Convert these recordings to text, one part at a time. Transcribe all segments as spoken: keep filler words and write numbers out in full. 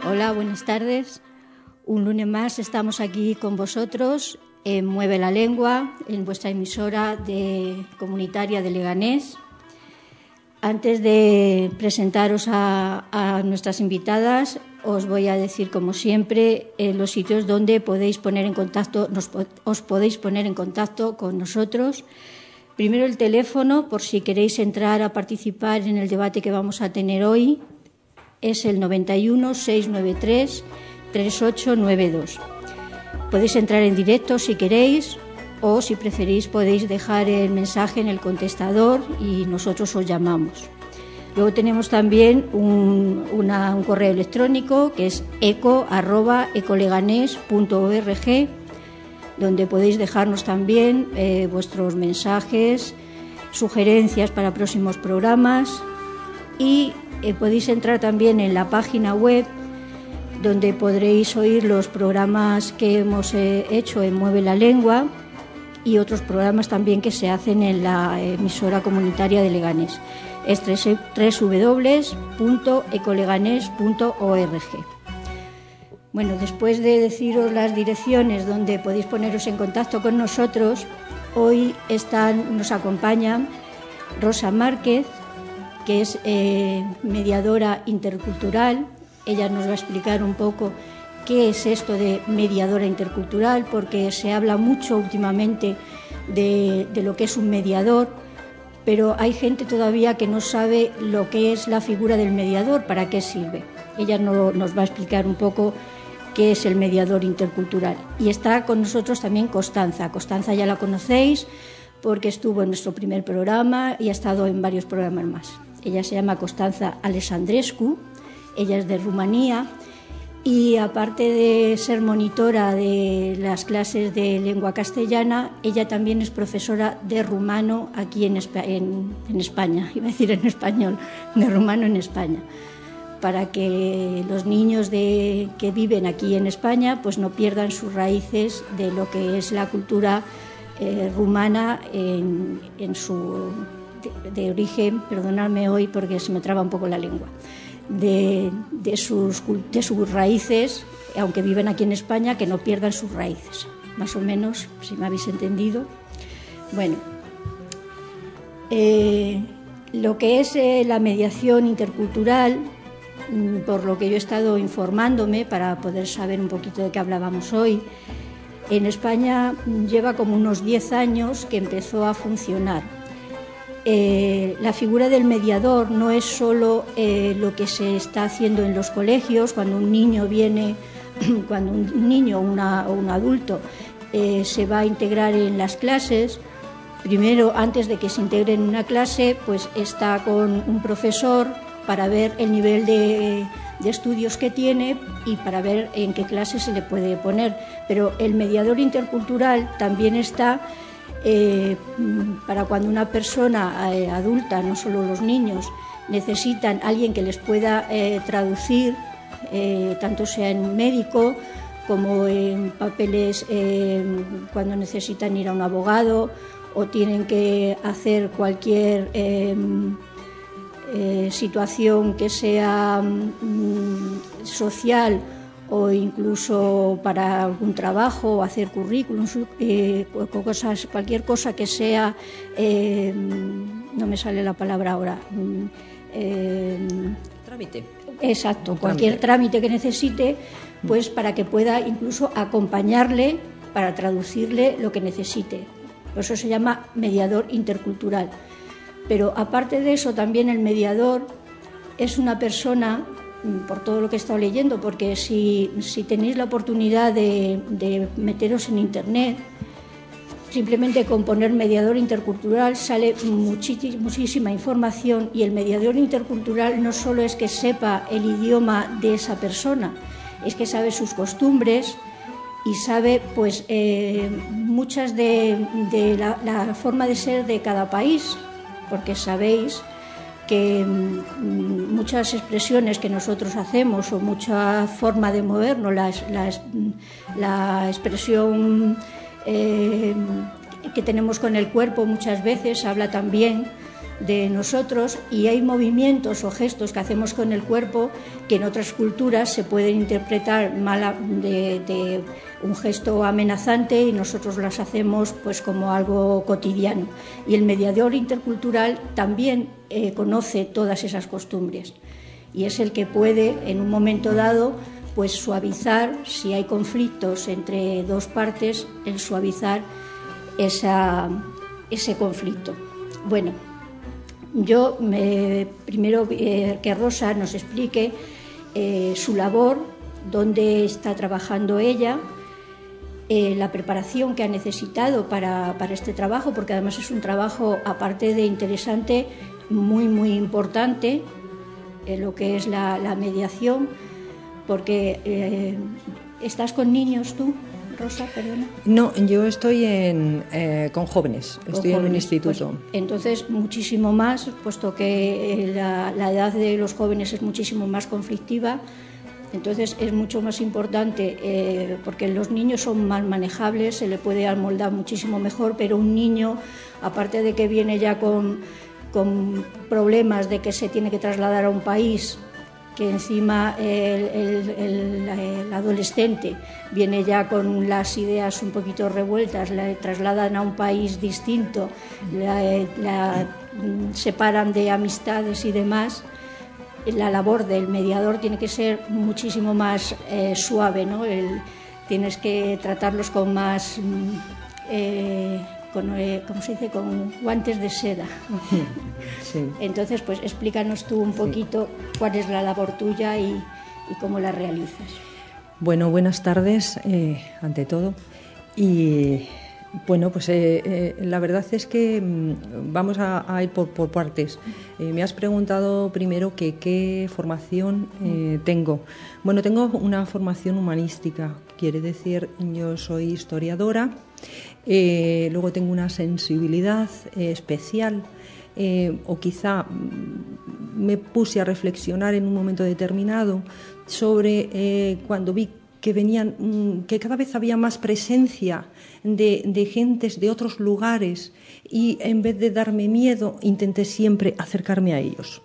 Hola, buenas tardes. Un lunes más estamos aquí con vosotros en Mueve la Lengua, en vuestra emisora de comunitaria de Leganés. Antes de presentaros a, a nuestras invitadas, os voy a decir, como siempre, eh, los sitios donde podéis poner en contacto, nos, os podéis poner en contacto con nosotros. Primero, el teléfono, por si queréis entrar a participar en el debate que vamos a tener hoy, es el noventa y uno, seiscientos noventa y tres, treinta y ocho noventa y dos. Podéis entrar en directo si queréis, o si preferís podéis dejar el mensaje en el contestador y nosotros os llamamos. Luego tenemos también un, una, un correo electrónico que es eco arroba ecoleganés punto org, donde podéis dejarnos también eh, vuestros mensajes, sugerencias para próximos programas, y eh, podéis entrar también en la página web, donde podréis oír los programas que hemos eh, hecho en Mueve la Lengua y otros programas también que se hacen en la emisora comunitaria de Leganés. Es doble u doble u doble u punto ecoleganés punto org. Bueno, después de deciros las direcciones donde podéis poneros en contacto con nosotros, hoy están, nos acompaña Rosa Márquez, que es eh, mediadora intercultural. Ella nos va a explicar un poco qué es esto de mediadora intercultural, porque se habla mucho últimamente de, de lo que es un mediador, pero hay gente todavía que no sabe lo que es la figura del mediador, para qué sirve. Ella no, nos va a explicar un poco qué es el mediador intercultural. Y está con nosotros también Constanza. Constanza ya la conocéis porque estuvo en nuestro primer programa y ha estado en varios programas más. Ella se llama Constanța Alexandrescu, ella es de Rumanía, y aparte de ser monitora de las clases de lengua castellana, ella también es profesora de rumano aquí en, en, en España, iba a decir en español, de rumano en España, para que los niños de, que viven aquí en España pues no pierdan sus raíces de lo que es la cultura eh, rumana en, en su de, de origen, perdonadme hoy porque se me traba un poco la lengua, De, de, sus, de sus raíces, aunque viven aquí en España, que no pierdan sus raíces. Más o menos, si me habéis entendido. Bueno, eh, lo que es eh, la mediación intercultural, por lo que yo he estado informándome para poder saber un poquito de qué hablábamos hoy, en España lleva como unos diez años que empezó a funcionar. Eh, la figura del mediador no es solo eh, lo que se está haciendo en los colegios, cuando un niño viene, cuando un niño una, o un adulto eh, se va a integrar en las clases. Primero, antes de que se integre en una clase, pues está con un profesor para ver el nivel de, de estudios que tiene y para ver en qué clase se le puede poner. Pero el mediador intercultural también está Eh, para cuando una persona eh, adulta, no solo los niños, necesitan alguien que les pueda eh, traducir, eh, tanto sea en un médico como en papeles eh, cuando necesitan ir a un abogado o tienen que hacer cualquier eh, eh, situación que sea mm, social, o incluso para algún trabajo, o hacer currículums, eh, cosas, cualquier cosa que sea, eh, no me sale la palabra ahora, eh, trámite. Exacto, cualquier trámite. trámite que necesite, pues para que pueda incluso acompañarle para traducirle lo que necesite. Por eso se llama mediador intercultural. Pero aparte de eso, también el mediador es una persona, por todo lo que he estado leyendo, porque si, si tenéis la oportunidad de, de meteros en internet, simplemente con poner mediador intercultural sale muchis, muchísima información, y el mediador intercultural no solo es que sepa el idioma de esa persona, es que sabe sus costumbres y sabe pues eh, muchas de, de la, la forma de ser de cada país, porque sabéis que muchas expresiones que nosotros hacemos o mucha forma de movernos, la, la, la expresión eh, que tenemos con el cuerpo muchas veces habla también de nosotros, y hay movimientos o gestos que hacemos con el cuerpo que en otras culturas se pueden interpretar mal de, de un gesto amenazante, y nosotros las hacemos pues como algo cotidiano. Y el mediador intercultural también eh, conoce todas esas costumbres y es el que puede en un momento dado pues suavizar, si hay conflictos entre dos partes, el suavizar esa, ese conflicto. Bueno, yo me, primero eh, que Rosa nos explique eh, su labor, dónde está trabajando ella, eh, la preparación que ha necesitado para, para este trabajo, porque además es un trabajo, aparte de interesante, muy, muy importante, eh, lo que es la, la mediación, porque eh, ¿estás con niños tú, Rosa? Perdona. No, yo estoy en, eh, con jóvenes, con estoy jóvenes, en un instituto. Pues, entonces, muchísimo más, puesto que la, la edad de los jóvenes es muchísimo más conflictiva, entonces es mucho más importante, eh, porque los niños son más manejables, se le puede amoldar muchísimo mejor, pero un niño, aparte de que viene ya con, con problemas de que se tiene que trasladar a un país, que encima el, el, el, el adolescente viene ya con las ideas un poquito revueltas, la trasladan a un país distinto, la, la separan de amistades y demás, la labor del mediador tiene que ser muchísimo más eh, suave, ¿no? El, tienes que tratarlos con más, eh, con, eh, ¿cómo se dice? Con guantes de seda. Sí. Entonces, pues explícanos tú un poquito sí. cuál es la labor tuya y, y cómo la realizas. Bueno, buenas tardes, eh, ante todo. Y bueno, pues eh, eh, la verdad es que mmm, vamos a, a ir por, por partes. Eh, me has preguntado primero que qué formación eh, tengo. Bueno, tengo una formación humanística, quiere decir, yo soy historiadora, eh, luego tengo una sensibilidad eh, especial, eh, o quizá me puse a reflexionar en un momento determinado sobre eh, cuando vi que venían, que cada vez había más presencia de, de gentes de otros lugares, y en vez de darme miedo intenté siempre acercarme a ellos.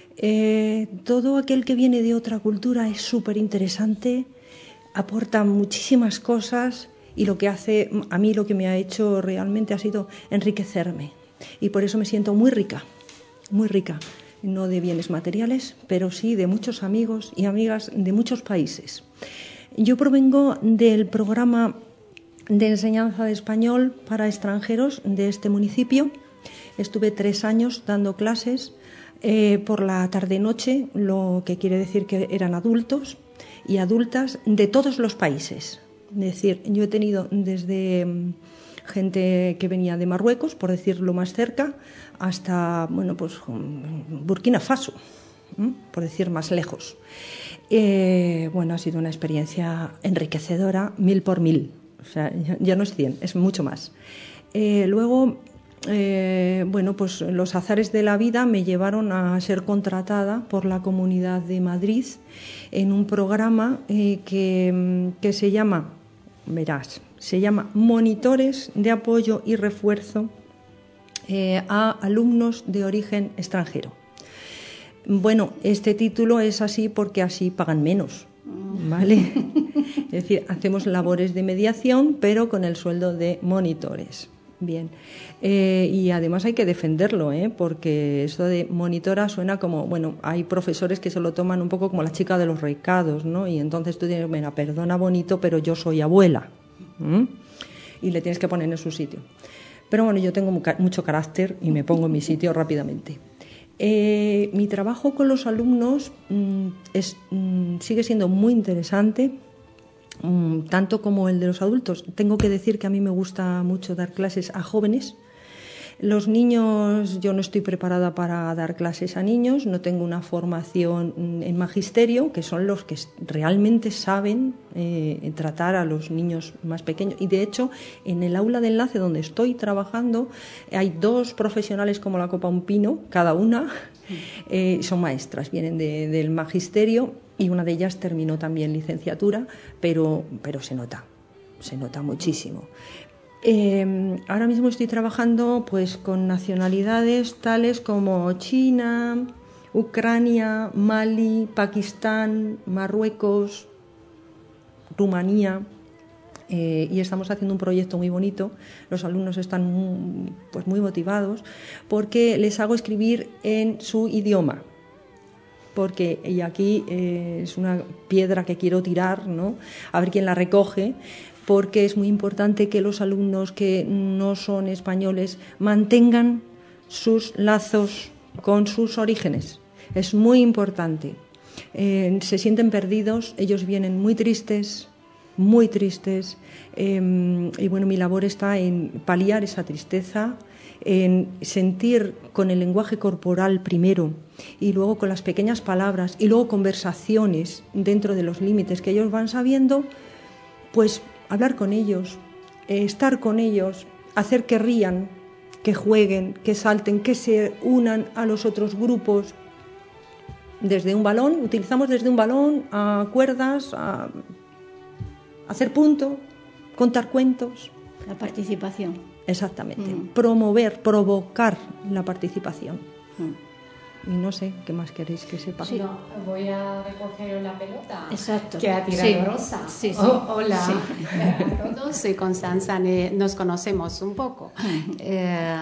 Eh, todo aquel que viene de otra cultura es súper interesante, aporta muchísimas cosas, y lo que hace, a mí lo que me ha hecho realmente ha sido enriquecerme, y por eso me siento muy rica, muy rica, no de bienes materiales, pero sí de muchos amigos y amigas de muchos países. Yo provengo del programa de enseñanza de español para extranjeros de este municipio. Estuve tres años dando clases eh, por la tarde-noche, lo que quiere decir que eran adultos y adultas de todos los países. Es decir, yo he tenido desde gente que venía de Marruecos, por decirlo más cerca, hasta bueno, pues, Burkina Faso, ¿eh? por decir más lejos. Eh, bueno, ha sido una experiencia enriquecedora, mil por mil. O sea, ya, ya no es cien, es mucho más. Eh, luego, eh, bueno, pues los azares de la vida me llevaron a ser contratada por la Comunidad de Madrid en un programa eh, que, que se llama, verás, se llama Monitores de Apoyo y Refuerzo eh, a Alumnos de Origen Extranjero. Bueno, este título es así porque así pagan menos, ¿vale? Es decir, hacemos labores de mediación, pero con el sueldo de monitores. Bien, eh, y además hay que defenderlo, ¿eh? Porque eso de monitora suena como, bueno, hay profesores que se lo toman un poco como la chica de los recados, ¿no? Y entonces tú tienes, bueno, perdona bonito, pero yo soy abuela, ¿m? Y le tienes que poner en su sitio. Pero bueno, yo tengo mucho carácter y me pongo en mi sitio rápidamente. Eh, mi trabajo con los alumnos mmm, es, mmm, sigue siendo muy interesante, mmm, tanto como el de los adultos. Tengo que decir que a mí me gusta mucho dar clases a jóvenes. Los niños, yo no estoy preparada para dar clases a niños, no tengo una formación en magisterio, que son los que realmente saben eh, tratar a los niños más pequeños. Y de hecho, en el aula de enlace donde estoy trabajando, hay dos profesionales como la copa un pino, cada una, eh, son maestras, vienen de, del magisterio, y una de ellas terminó también licenciatura, pero, pero se nota, se nota muchísimo. Eh, ahora mismo estoy trabajando pues con nacionalidades tales como China, Ucrania, Mali, Pakistán, Marruecos, Rumanía. Eh, y estamos haciendo un proyecto muy bonito. Los alumnos están muy, pues muy motivados porque les hago escribir en su idioma. Porque, y aquí eh, es una piedra que quiero tirar, ¿no? A ver quién la recoge, porque es muy importante que los alumnos que no son españoles mantengan sus lazos con sus orígenes. Es muy importante. Eh, se sienten perdidos, ellos vienen muy tristes, muy tristes, eh, y bueno, mi labor está en paliar esa tristeza, en sentir con el lenguaje corporal primero y luego con las pequeñas palabras y luego conversaciones dentro de los límites que ellos van sabiendo, pues hablar con ellos, eh, estar con ellos, hacer que rían, que jueguen, que salten, que se unan a los otros grupos. Desde un balón, utilizamos desde un balón a cuerdas, a hacer punto, contar cuentos. La participación. Exactamente. Mm. Promover, provocar la participación. Mm. Y no sé, ¿qué más queréis que sepa? Sí. No, voy a recoger la pelota. Exacto. Que ha tirado Sí. Rosa. Sí, sí. Oh, hola Sí. a todos. Soy Constanza, nos conocemos un poco. Eh,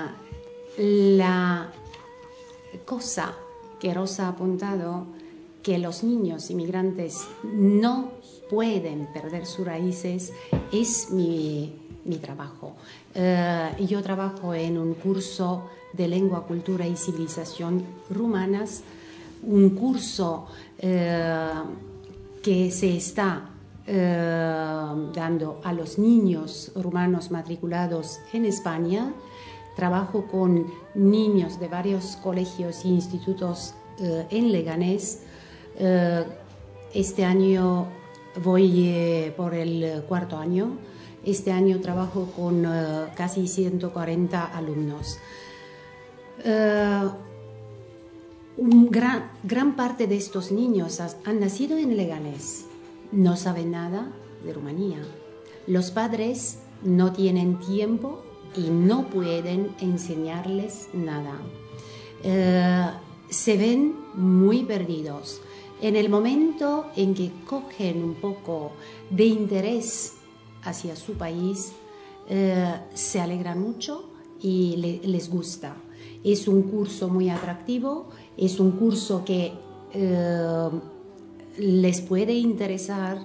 la cosa que Rosa ha apuntado, que los niños inmigrantes no pueden perder sus raíces, es mi, mi trabajo. Eh, yo trabajo en un curso de lengua, cultura y civilización rumanas, un curso eh, que se está eh, dando a los niños rumanos matriculados en España. Trabajo con niños de varios colegios e institutos eh, en Leganés. Eh, este año voy eh, por el cuarto año. Este año trabajo con uh, casi ciento cuarenta alumnos. Uh, un gran, gran parte de estos niños has, han nacido en Leganés. No saben nada de Rumanía. Los padres no tienen tiempo y no pueden enseñarles nada. Uh, se ven muy perdidos. En el momento en que cogen un poco de interés hacia su país, eh, se alegran mucho y le, les gusta. Es un curso muy atractivo, es un curso que eh, les puede interesar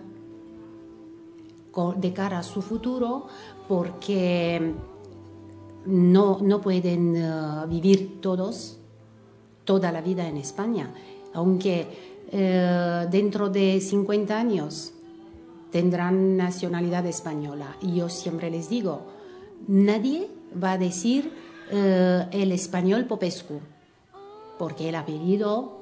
de cara a su futuro, porque no, no pueden uh, vivir todos toda la vida en España, aunque eh, dentro de cincuenta años tendrán nacionalidad española. Y yo siempre les digo, nadie va a decir eh, el español Popescu, porque el apellido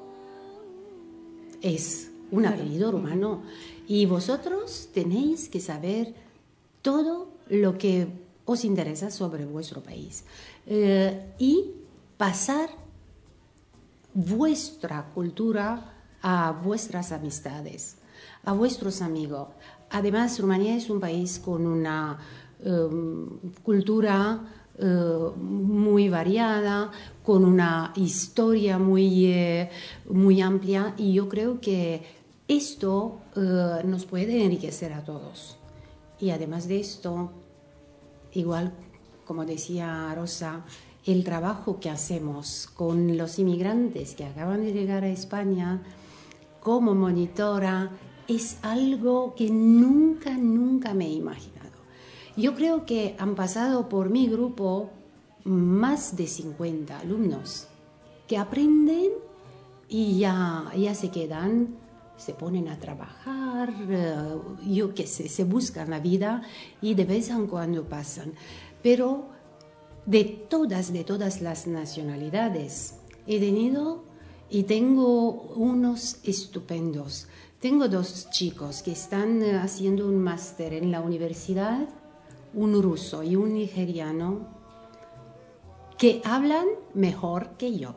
es un apellido rumano. Y vosotros tenéis que saber todo lo que os interesa sobre vuestro país. Eh, y pasar vuestra cultura a vuestras amistades, a vuestros amigos. Además, Rumanía es un país con una um, cultura uh, muy variada, con una historia muy, eh, muy amplia, y yo creo que esto uh, nos puede enriquecer a todos. Y además de esto, igual como decía Rosa, el trabajo que hacemos con los inmigrantes que acaban de llegar a España como monitora es algo que nunca, nunca me he imaginado. Yo creo que han pasado por mi grupo más de cincuenta alumnos que aprenden y ya, ya se quedan, se ponen a trabajar, yo qué sé, se buscan la vida y de vez en cuando pasan. Pero de todas, de todas las nacionalidades he tenido y tengo unos estupendos. Tengo dos chicos que están haciendo un máster en la universidad, un ruso y un nigeriano, que hablan mejor que yo.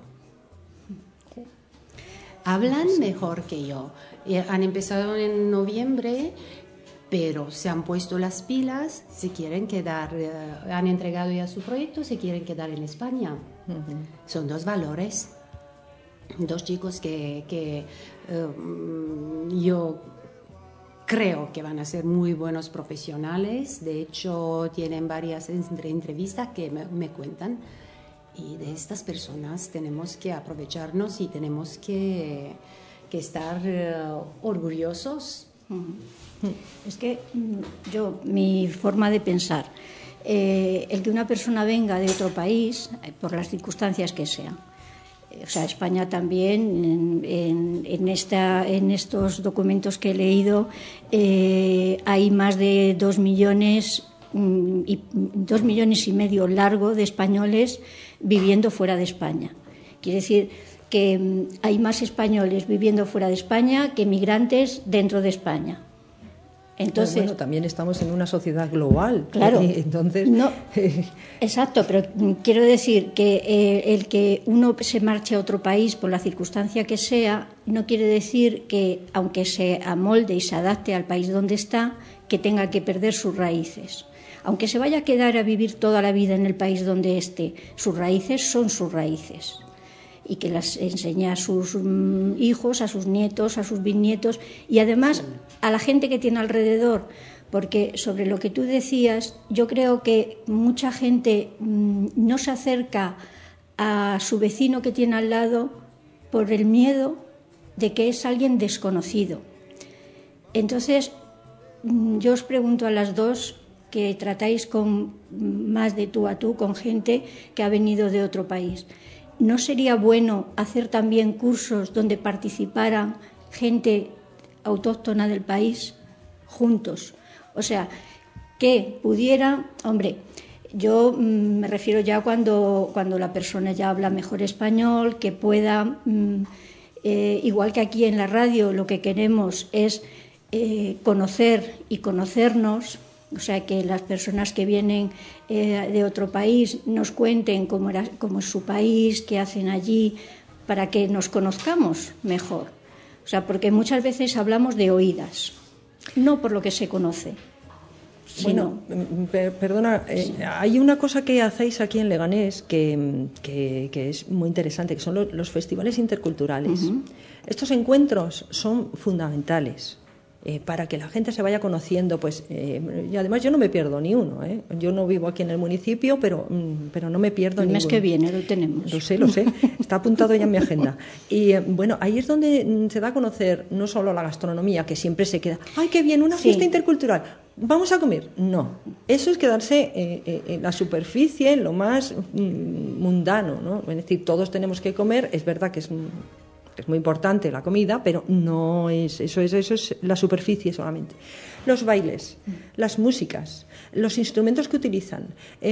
Hablan mejor que yo. Han empezado en noviembre pero se han puesto las pilas, se quieren quedar, eh, han entregado ya su proyecto, se quieren quedar en España. Uh-huh. Son dos valores, dos chicos que, que uh, yo creo que van a ser muy buenos profesionales. De hecho, tienen varias entre entrevistas que me, me cuentan, y de estas personas tenemos que aprovecharnos y tenemos que, que estar uh, orgullosos. Uh-huh. Es que yo, mi forma de pensar, eh, el que una persona venga de otro país, eh, por las circunstancias que sean, eh, o sea, España también, en, en, en, esta, en estos documentos que he leído, eh, hay más de dos millones, y, dos millones y medio largo de españoles viviendo fuera de España. Quiere decir que hay más españoles viviendo fuera de España que migrantes dentro de España. Entonces, bueno, también estamos en una sociedad global. Claro. Eh, entonces, no, exacto, pero quiero decir que eh, el que uno se marche a otro país por la circunstancia que sea, no quiere decir que, aunque se amolde y se adapte al país donde está, que tenga que perder sus raíces. Aunque se vaya a quedar a vivir toda la vida en el país donde esté, sus raíces son sus raíces. Y que las enseñe a sus um, hijos, a sus nietos, a sus bisnietos, y además a la gente que tiene alrededor, porque sobre lo que tú decías, yo creo que mucha gente um, no se acerca a su vecino que tiene al lado por el miedo de que es alguien desconocido. Entonces, um, yo os pregunto a las dos, que tratáis con más de tú a tú con gente que ha venido de otro país, ¿no sería bueno hacer también cursos donde participaran gente autóctona del país juntos? O sea, que pudiera, hombre, yo mmm, me refiero ya cuando, cuando la persona ya habla mejor español, que pueda, mmm, eh, igual que aquí en la radio, lo que queremos es eh, conocer y conocernos. O sea, que las personas que vienen eh, de otro país nos cuenten cómo, era, cómo es su país, qué hacen allí, para que nos conozcamos mejor. O sea, porque muchas veces hablamos de oídas, no por lo que se conoce. Bueno, sino... per, perdona, eh, sí. Hay una cosa que hacéis aquí en Leganés que, que, que es muy interesante, que son los, los festivales interculturales. Uh-huh. Estos encuentros son fundamentales. Eh, para que la gente se vaya conociendo, pues, eh, y además yo no me pierdo ni uno, ¿eh? Yo no vivo aquí en el municipio, pero, mm, pero no me pierdo ni uno. El mes que viene lo tenemos. Lo sé, lo sé, está apuntado ya en mi agenda. Y eh, bueno, ahí es donde se da a conocer no solo la gastronomía, que siempre se queda, ¡ay, qué bien, una fiesta sí. intercultural! ¿Vamos a comer? No, eso es quedarse eh, eh, en la superficie, en lo más mm, mundano, ¿no? Es decir, todos tenemos que comer, es verdad que es... Es muy importante la comida, pero no es eso, es eso es la superficie solamente. Los bailes, las músicas, los instrumentos que utilizan.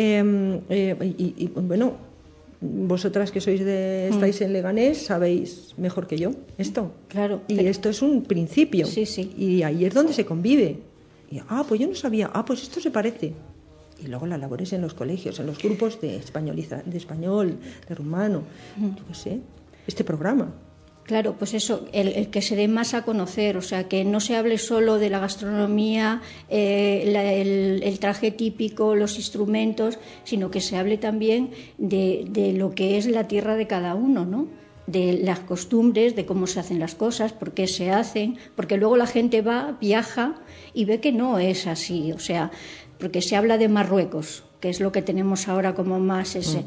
Eh, eh, y, y bueno, vosotras que sois de estáis en Leganés sabéis mejor que yo esto. Claro. Y pero... esto es un principio. Sí, sí. Y ahí es donde se convive. Y, ah, pues yo no sabía. Ah, pues esto se parece. Y luego las labores en los colegios, en los grupos de españoliza, de español, de rumano, mm. yo qué sé, este programa. Claro, pues eso, el, el que se dé más a conocer, o sea, que no se hable solo de la gastronomía, eh, la, el, el traje típico, los instrumentos, sino que se hable también de, de lo que es la tierra de cada uno, ¿no? De las costumbres, de cómo se hacen las cosas, por qué se hacen, porque luego la gente va, viaja y ve que no es así, o sea, porque se habla de Marruecos, que es lo que tenemos ahora como más ese... Mm.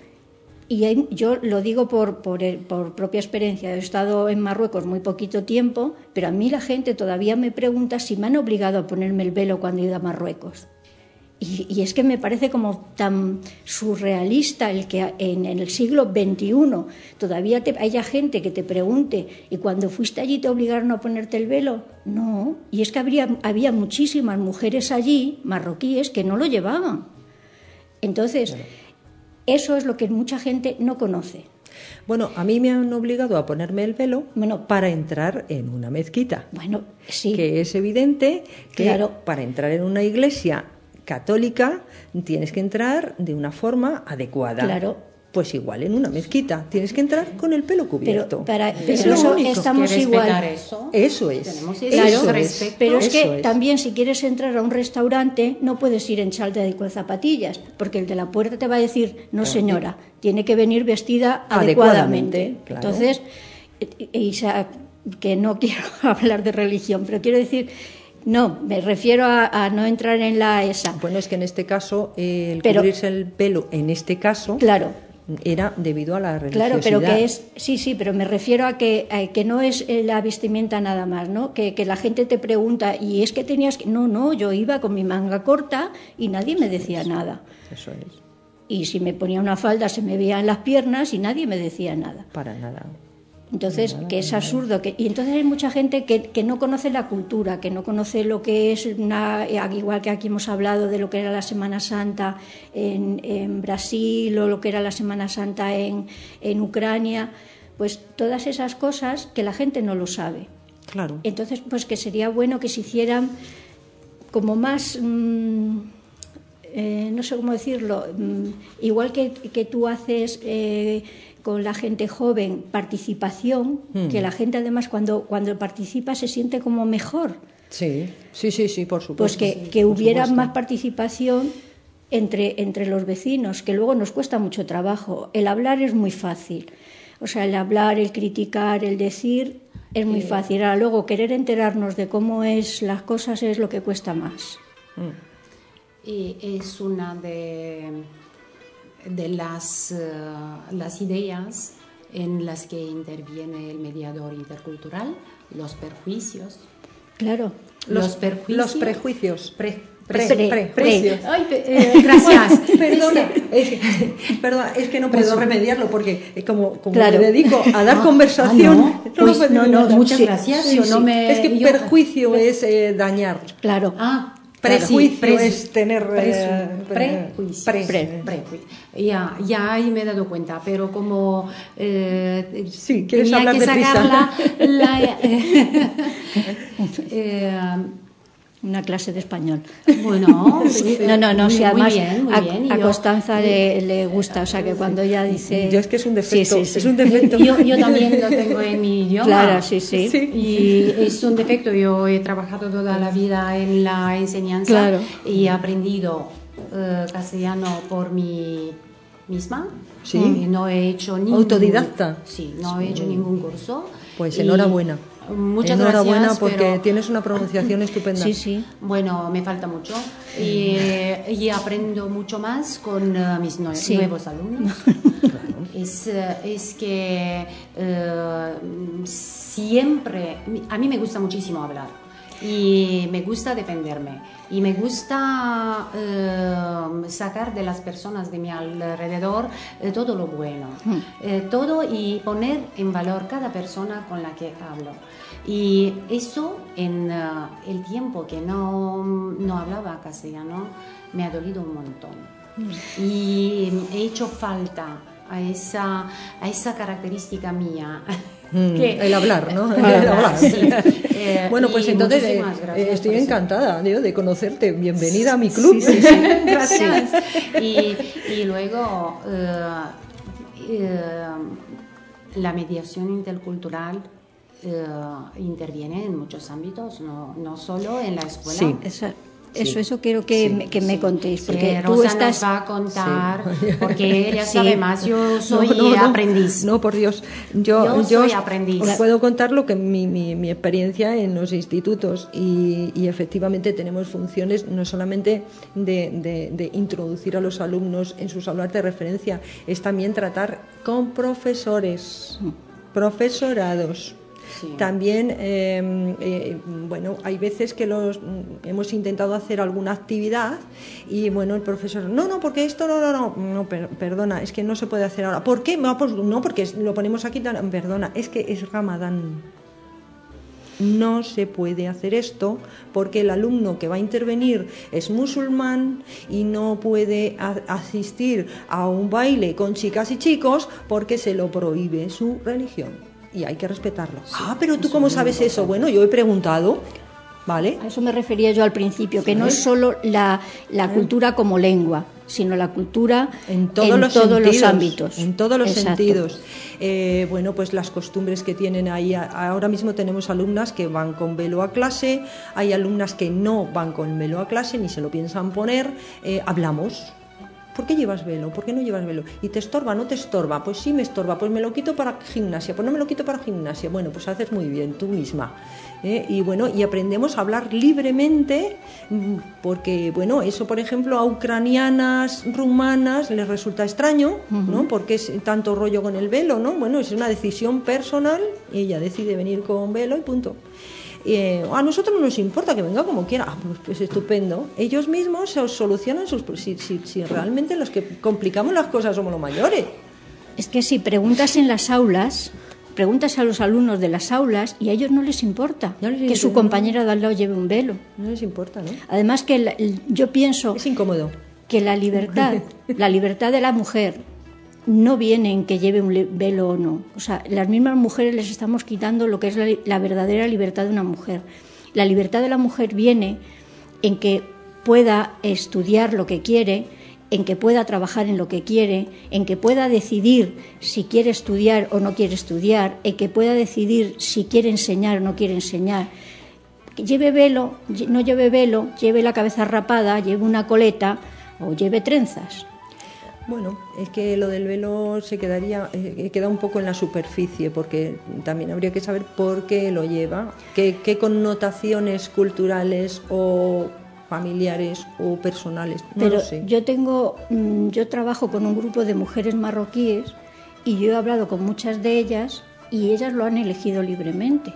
Y hay, yo lo digo por, por, por propia experiencia, he estado en Marruecos muy poquito tiempo, pero a mí la gente todavía me pregunta si me han obligado a ponerme el velo cuando he ido a Marruecos. Y, y es que me parece como tan surrealista el que en, en el siglo veintiuno todavía te, haya gente que te pregunte, ¿y cuando fuiste allí te obligaron a ponerte el velo? No, y es que habría, había muchísimas mujeres allí, marroquíes, que no lo llevaban. Entonces... Claro. Eso es lo que mucha gente no conoce. Bueno, a mí me han obligado a ponerme el velo bueno, para entrar en una mezquita. Bueno, sí. Que es evidente que claro. para entrar en una iglesia católica tienes que entrar de una forma adecuada. Claro. Pues igual en una mezquita tienes que entrar con el pelo cubierto. Pero, para, es pero lo eso único. estamos que igual. Eso, eso es. Tenemos Claro, eso respeto. es. Pero es Eso que es. también si quieres entrar a un restaurante no puedes ir en chalda y con zapatillas, porque el de la puerta te va a decir, no señora, tiene que venir vestida adecuadamente. Adecuadamente, claro. Entonces, Isa, que no quiero hablar de religión, pero quiero decir, no, me refiero a, a no entrar en la esa. Bueno, es que en este caso, eh, el Pero- cubrirse el pelo, en este caso, Claro. era debido a la religiosidad. Claro, pero que es, sí, sí, pero me refiero a que, a que no es eh, la vestimenta nada más, ¿no? Que, que la gente te pregunta, y es que tenías que, no, no, yo iba con mi manga corta y nadie me decía nada. Eso es, Y si me ponía una falda se me veían las piernas y nadie me decía nada. para nada. Entonces, Nada, que es nada. absurdo. Que, y entonces hay mucha gente que, que no conoce la cultura, que no conoce lo que es, una, igual que aquí hemos hablado de lo que era la Semana Santa en, en Brasil o lo que era la Semana Santa en, en Ucrania, pues todas esas cosas que la gente no lo sabe. Claro. Entonces, pues que sería bueno que se hicieran como más, mmm, eh, no sé cómo decirlo, mmm, igual que, que tú haces eh, con la gente joven participación, Mm. que la gente además cuando, cuando participa se siente como mejor, Sí, sí, sí, sí, por supuesto. pues que, Sí, que por hubiera supuesto. más participación entre, entre los vecinos, que luego nos cuesta mucho trabajo. El hablar es muy fácil, o sea, el hablar, el criticar, el decir es muy fácil. Ahora luego querer enterarnos de cómo es las cosas es lo que cuesta más. Mm. Y es una de, de las, eh, las ideas en las que interviene el mediador intercultural, los perjuicios. Claro. Los, Los, perjuicios. los prejuicios. Pre- Pre- pre- prejuicios. Ay, pe- eh, gracias. Perdona, es que, perdona, es que no puedo remediarlo porque eh, como, como Claro. me dedico a dar Ah, conversación, ah, no. Pues lo puedo no, no, remediar. muchas gracias, yo no me- Es que yo- perjuicio es eh, dañar. Claro. Ah, Prejuicio claro. Sí, es tener, eh, presu- prejuicios. pre- Pre- prejuicios. Ya, ya ahí me he dado cuenta, pero como eh, Sí, ¿quieres tenía hablar que deprisa? sacar la, la- eh, Una clase de español. bueno, No, no, no, muy, si muy además bien, muy a, bien. Y a yo- Constanza le, le gusta, o sea que cuando ella dice... Yo es que es un defecto, Sí, sí, sí. es un defecto. Yo, yo también lo tengo en mi idioma. Claro, sí, sí. Sí. Y es un defecto. Yo he trabajado toda la vida en la enseñanza Claro. y he aprendido eh, castellano por mí misma. Sí. Y no he hecho ningún Autodidacta. Sí, no he hecho ningún curso. Pues Y enhorabuena. Muchas enhorabuena gracias. porque pero- tienes una pronunciación estupenda. Sí, sí. Bueno, me falta mucho y, y aprendo mucho más con eh, mis nue- Sí. nuevos alumnos. es, eh, es que eh, siempre, a mí me gusta muchísimo hablar y me gusta defenderme y me gusta eh, sacar de las personas de mi alrededor eh, todo lo bueno, eh, todo y poner en valor cada persona con la que hablo. Y eso en uh, el tiempo que no, no hablaba castellano me ha dolido un montón. Y he hecho falta a esa, a esa característica mía. Mm, que- el hablar, ¿no? El El hablar, hablar. sí. Eh, Bueno, pues y entonces eh, muchísimas gracias eh, estoy por eso. encantada Leo, de conocerte. Bienvenida a mi club. Gracias. Y, y luego eh, eh, la mediación intercultural eh, interviene en muchos ámbitos, no, no solo en la escuela. Sí. Esa- eso, eso quiero que, me, que me contéis, Sí, porque tú Rosa estás... nos va a contar, Sí. porque ella Sí. sabe más. Yo soy No, no, no. aprendiz. No, por Dios. Yo, Yo yo soy os- aprendiz. Os puedo contar lo que mi, mi, mi experiencia en los institutos y, y efectivamente tenemos funciones no solamente de, de, de introducir a los alumnos en sus aulas de referencia, es también tratar con profesores, profesorados. Sí. También, eh, eh, bueno, hay veces que los mm, hemos intentado hacer alguna actividad y, bueno, el profesor, no, no, porque esto no, no, no, no, per- perdona, es que no se puede hacer ahora. ¿Por qué? No, pues, no, porque es- lo ponemos aquí, tan- perdona, es que es Ramadán. No se puede hacer esto porque el alumno que va a intervenir es musulmán y no puede a- asistir a un baile con chicas y chicos porque se lo prohíbe su religión. Y hay que respetarlo. Ah, pero tú cómo sabes eso. Bueno, yo he preguntado, ¿vale? A eso me refería yo al principio, que no es solo la, la cultura como lengua, sino la cultura en todos, en los, todos sentidos, los ámbitos. En todos los Exacto. sentidos. Eh, bueno, pues las costumbres que tienen ahí. Ahora mismo tenemos alumnas que van con velo a clase, hay alumnas que no van con velo a clase ni se lo piensan poner. Eh, hablamos. ¿Por qué llevas velo? ¿Por qué no llevas velo? ¿Y te estorba? ¿No te estorba? Pues sí me estorba, pues me lo quito para gimnasia, pues no me lo quito para gimnasia. Bueno, pues haces muy bien, tú misma. ¿Eh? Y bueno, y aprendemos a hablar libremente, porque bueno, eso por ejemplo a ucranianas, rumanas les resulta extraño, uh-huh. ¿no? Porque es tanto rollo con el velo, ¿no? Bueno, es una decisión personal, ella decide venir con velo y punto. Eh, a nosotros no nos importa que venga como quiera. Ah, pues, pues estupendo. Ellos mismos se solucionan sus... Si, si, si realmente los que complicamos las cosas somos los mayores. Es que si preguntas en las aulas, preguntas a los alumnos de las aulas y a ellos no les importa no les que su compañera de al lado lleve un velo. No les importa, ¿no? Además que la, yo pienso... Es incómodo. Que la libertad, la libertad de la mujer no viene en que lleve un velo o no. O sea, las mismas mujeres les estamos quitando lo que es la, la verdadera libertad de una mujer. La libertad de la mujer viene en que pueda estudiar lo que quiere, en que pueda trabajar en lo que quiere, en que pueda decidir si quiere estudiar o no quiere estudiar, en que pueda decidir si quiere enseñar o no quiere enseñar. Que lleve velo, no lleve velo, lleve la cabeza rapada, lleve una coleta o lleve trenzas. Bueno, es que lo del velo se quedaría, eh, queda un poco en la superficie, porque también habría que saber por qué lo lleva, qué, qué connotaciones culturales o familiares o personales, no Pero lo sé. Yo tengo, yo trabajo con un grupo de mujeres marroquíes y yo he hablado con muchas de ellas y ellas lo han elegido libremente.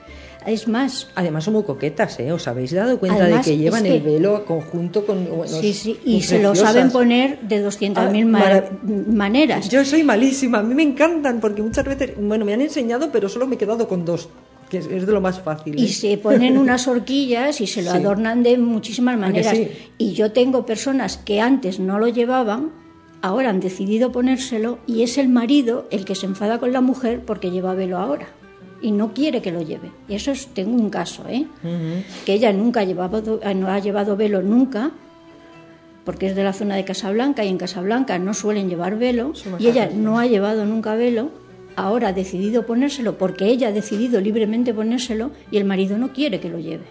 Es más, además son muy coquetas, ¿eh? ¿Os habéis dado cuenta además, de que llevan es que, el velo conjunto con... Bueno, sí, sí, y se preciosas. Lo saben poner de doscientas mil ah, mara- maneras. Yo soy malísima, a mí me encantan porque muchas veces, bueno, me han enseñado, pero solo me he quedado con dos, que es, es de lo más fácil. ¿eh? Y se ponen unas horquillas y se lo sí. adornan de muchísimas maneras. Sí? Y yo tengo personas que antes no lo llevaban, ahora han decidido ponérselo y es el marido el que se enfada con la mujer porque lleva velo ahora. Y no quiere que lo lleve. Y eso es, tengo un caso, ¿eh? Uh-huh. Que ella nunca ha llevado, no ha llevado velo nunca, porque es de la zona de Casablanca y en Casablanca no suelen llevar velo, y ella no ha llevado nunca velo, ahora ha decidido ponérselo porque ella ha decidido libremente ponérselo y el marido no quiere que lo lleve.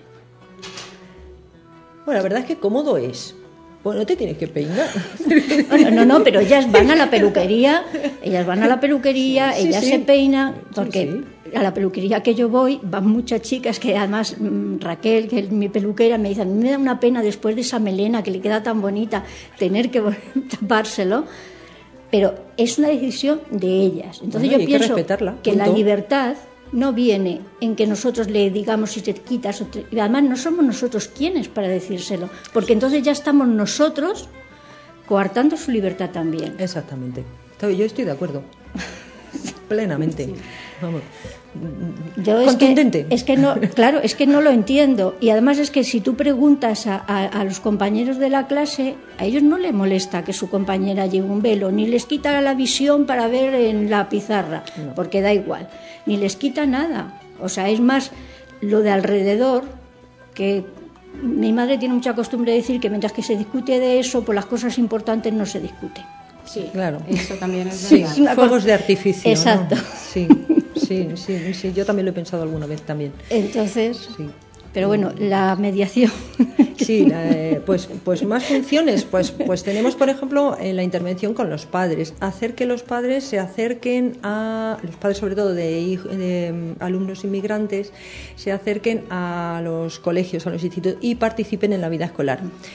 Bueno, la verdad es que cómodo es. Pues no te tienes que peinar. No, no, no, pero ellas van a la peluquería, ellas van a la peluquería, sí, ellas sí. se peinan, porque sí, sí. a la peluquería que yo voy van muchas chicas que además Raquel, que es mi peluquera, me dice, a mí me da una pena después de esa melena que le queda tan bonita tener que tapárselo, pero es una decisión de ellas. Entonces bueno, yo pienso que, que la libertad no viene en que nosotros le digamos si te quitas o te... y además no somos nosotros quienes para decírselo, porque entonces ya estamos nosotros coartando su libertad también. Exactamente, yo estoy de acuerdo plenamente. Sí. Vamos. Yo contundente. Es que, es que no, claro, es que no lo entiendo y además es que si tú preguntas a, a, a los compañeros de la clase, a ellos no les molesta que su compañera lleve un velo, ni les quita la visión para ver en la pizarra, no. porque da igual, ni les quita nada. O sea, es más lo de alrededor, que mi madre tiene mucha costumbre de decir que mientras que se discute de eso, pues las cosas importantes no se discuten. Sí, claro, eso también es sí, verdad. Fuegos cosa... de artificio. Exacto. ¿no? Sí, sí, sí, sí, yo también lo he pensado alguna vez también. Entonces, sí. Pero bueno, la mediación. Sí, eh, pues, pues más funciones. Pues, pues tenemos, por ejemplo, eh, la intervención con los padres. Hacer que los padres se acerquen a, los padres sobre todo de, de um, alumnos inmigrantes, se acerquen a los colegios, a los institutos y participen en la vida escolar.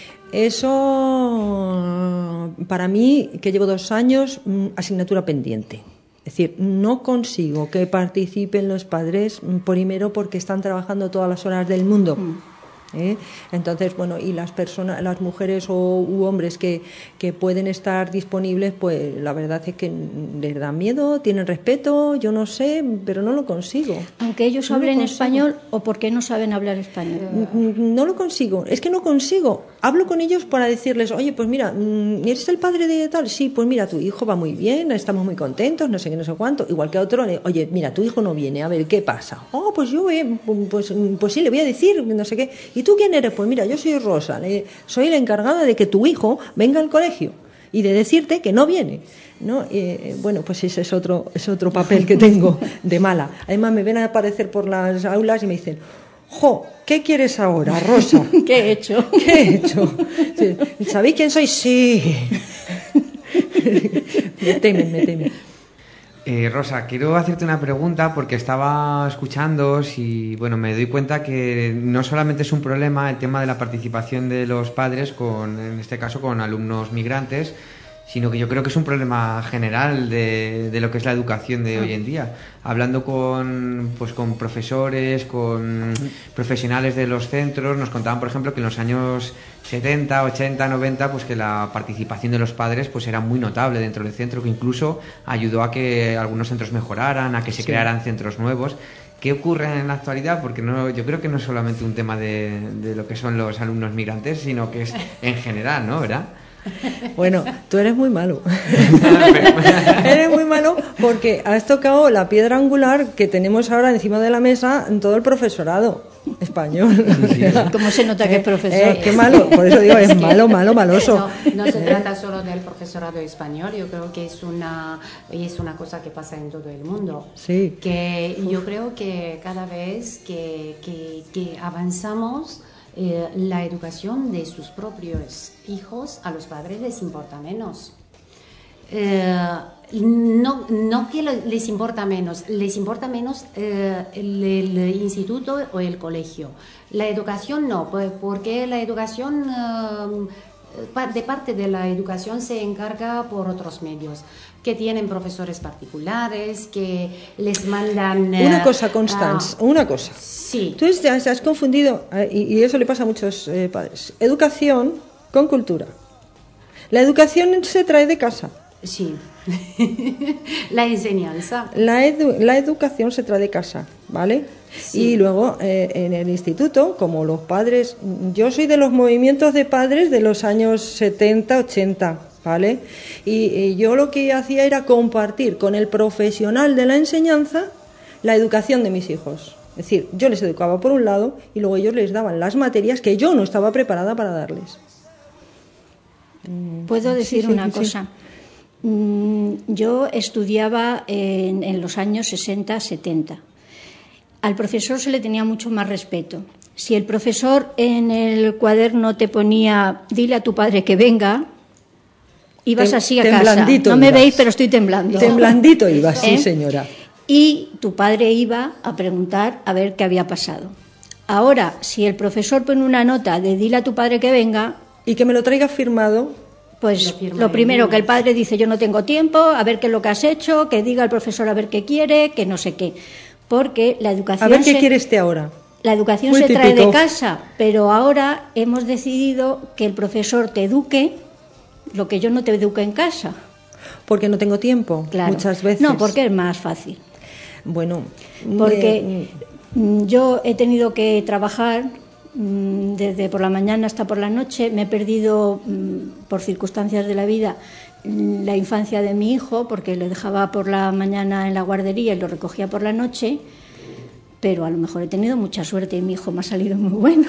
Eso, para mí, que llevo dos años, asignatura pendiente. Es decir, no consigo que participen los padres, primero porque están trabajando todas las horas del mundo. ¿Eh? Entonces, bueno, y las personas, las mujeres o u hombres que, que pueden estar disponibles, pues la verdad es que les da miedo, tienen respeto, yo no sé, pero no lo consigo. Aunque ellos no hablen español, ¿o por qué no saben hablar español? No lo consigo, es que no consigo. Hablo con ellos para decirles, oye, pues mira, ¿eres el padre de tal? Sí, pues mira, tu hijo va muy bien, estamos muy contentos, no sé qué, no sé cuánto. Igual que a otro, oye, mira, tu hijo no viene, a ver, ¿qué pasa? Oh, pues yo, eh, pues, pues sí, le voy a decir, no sé qué. Y tú quién eres? Pues mira, yo soy Rosa, soy la encargada de que tu hijo venga al colegio y de decirte que no viene, ¿no? Eh, bueno, pues ese es otro, es otro papel que tengo de mala. Además me ven a aparecer por las aulas y me dicen, jo, ¿qué quieres ahora, Rosa? ¿Qué he hecho? ¿Qué he hecho? ¿Sabéis quién soy? Sí. Me temen, me temen. Eh, Rosa, quiero hacerte una pregunta porque estaba escuchando y bueno, me doy cuenta que no solamente es un problema el tema de la participación de los padres, con, en este caso con alumnos migrantes, sino que yo creo que es un problema general de, de lo que es la educación de hoy en día. Hablando con, pues, con profesores, con profesionales de los centros, nos contaban, por ejemplo, que en los años setenta, ochenta, noventa, pues que la participación de los padres pues era muy notable dentro del centro, que incluso ayudó a que algunos centros mejoraran, a que se sí. crearan centros nuevos. ¿Qué ocurre en la actualidad? Porque no, yo creo que no es solamente un tema de, de lo que son los alumnos migrantes, sino que es en general, ¿no? ¿Verdad? Bueno, tú eres muy malo. Eres muy malo porque has tocado la piedra angular que tenemos ahora encima de la mesa en todo el profesorado español. Sí. ¿Cómo se nota que es profesor? Eh, qué malo, por eso digo, es, es malo, malo, maloso. No, no se trata solo del profesorado español, yo creo que es una, es una cosa que pasa en todo el mundo. Sí. Que yo creo que cada vez que, que, que avanzamos, Eh, la educación de sus propios hijos a los padres les importa menos. Eh, no, no que les importa menos, les importa menos eh, el, el instituto o el colegio. La educación no, porque la educación, eh, de parte de la educación se encarga por otros medios, que tienen profesores particulares, que les mandan... Eh, una cosa, Constance, uh, una cosa. Sí. Tú has, has confundido, y, y eso le pasa a muchos eh, padres, educación con cultura. La educación se trae de casa. Sí. La enseñanza. La, edu, la educación se trae de casa, ¿vale? Sí. Y luego eh, en el instituto, como los padres... Yo soy de los movimientos de padres de los años setenta, ochenta, ¿vale? Y, y yo lo que hacía era compartir con el profesional de la enseñanza la educación de mis hijos. Es decir, yo les educaba por un lado y luego ellos les daban las materias que yo no estaba preparada para darles. ¿Puedo decir sí, sí, una sí. cosa? Yo estudiaba en, en los años sesenta, setenta. Al profesor se le tenía mucho más respeto. Si el profesor en el cuaderno te ponía, dile a tu padre que venga, ibas Tem, así a casa. No ibas. me veis, pero estoy temblando. Temblandito ibas, sí, ¿Eh? señora. Y tu padre iba a preguntar a ver qué había pasado. Ahora, si el profesor pone una nota de dile a tu padre que venga... Y que me lo traiga firmado... Pues lo, lo primero que el padre dice, yo no tengo tiempo, a ver qué es lo que has hecho, que diga el profesor a ver qué quiere, que no sé qué. Porque la educación... A ver qué se, quiere este ahora. La educación Muy se típico. trae de casa, pero ahora hemos decidido que el profesor te eduque lo que yo no te eduque en casa. Porque no tengo tiempo, claro. Muchas veces. No, porque es más fácil. Bueno, porque eh, yo he tenido que trabajar mmm, desde por la mañana hasta por la noche. Me he perdido, mmm, por circunstancias de la vida, la infancia de mi hijo, porque le dejaba por la mañana en la guardería y lo recogía por la noche. Pero a lo mejor he tenido mucha suerte y mi hijo me ha salido muy bueno.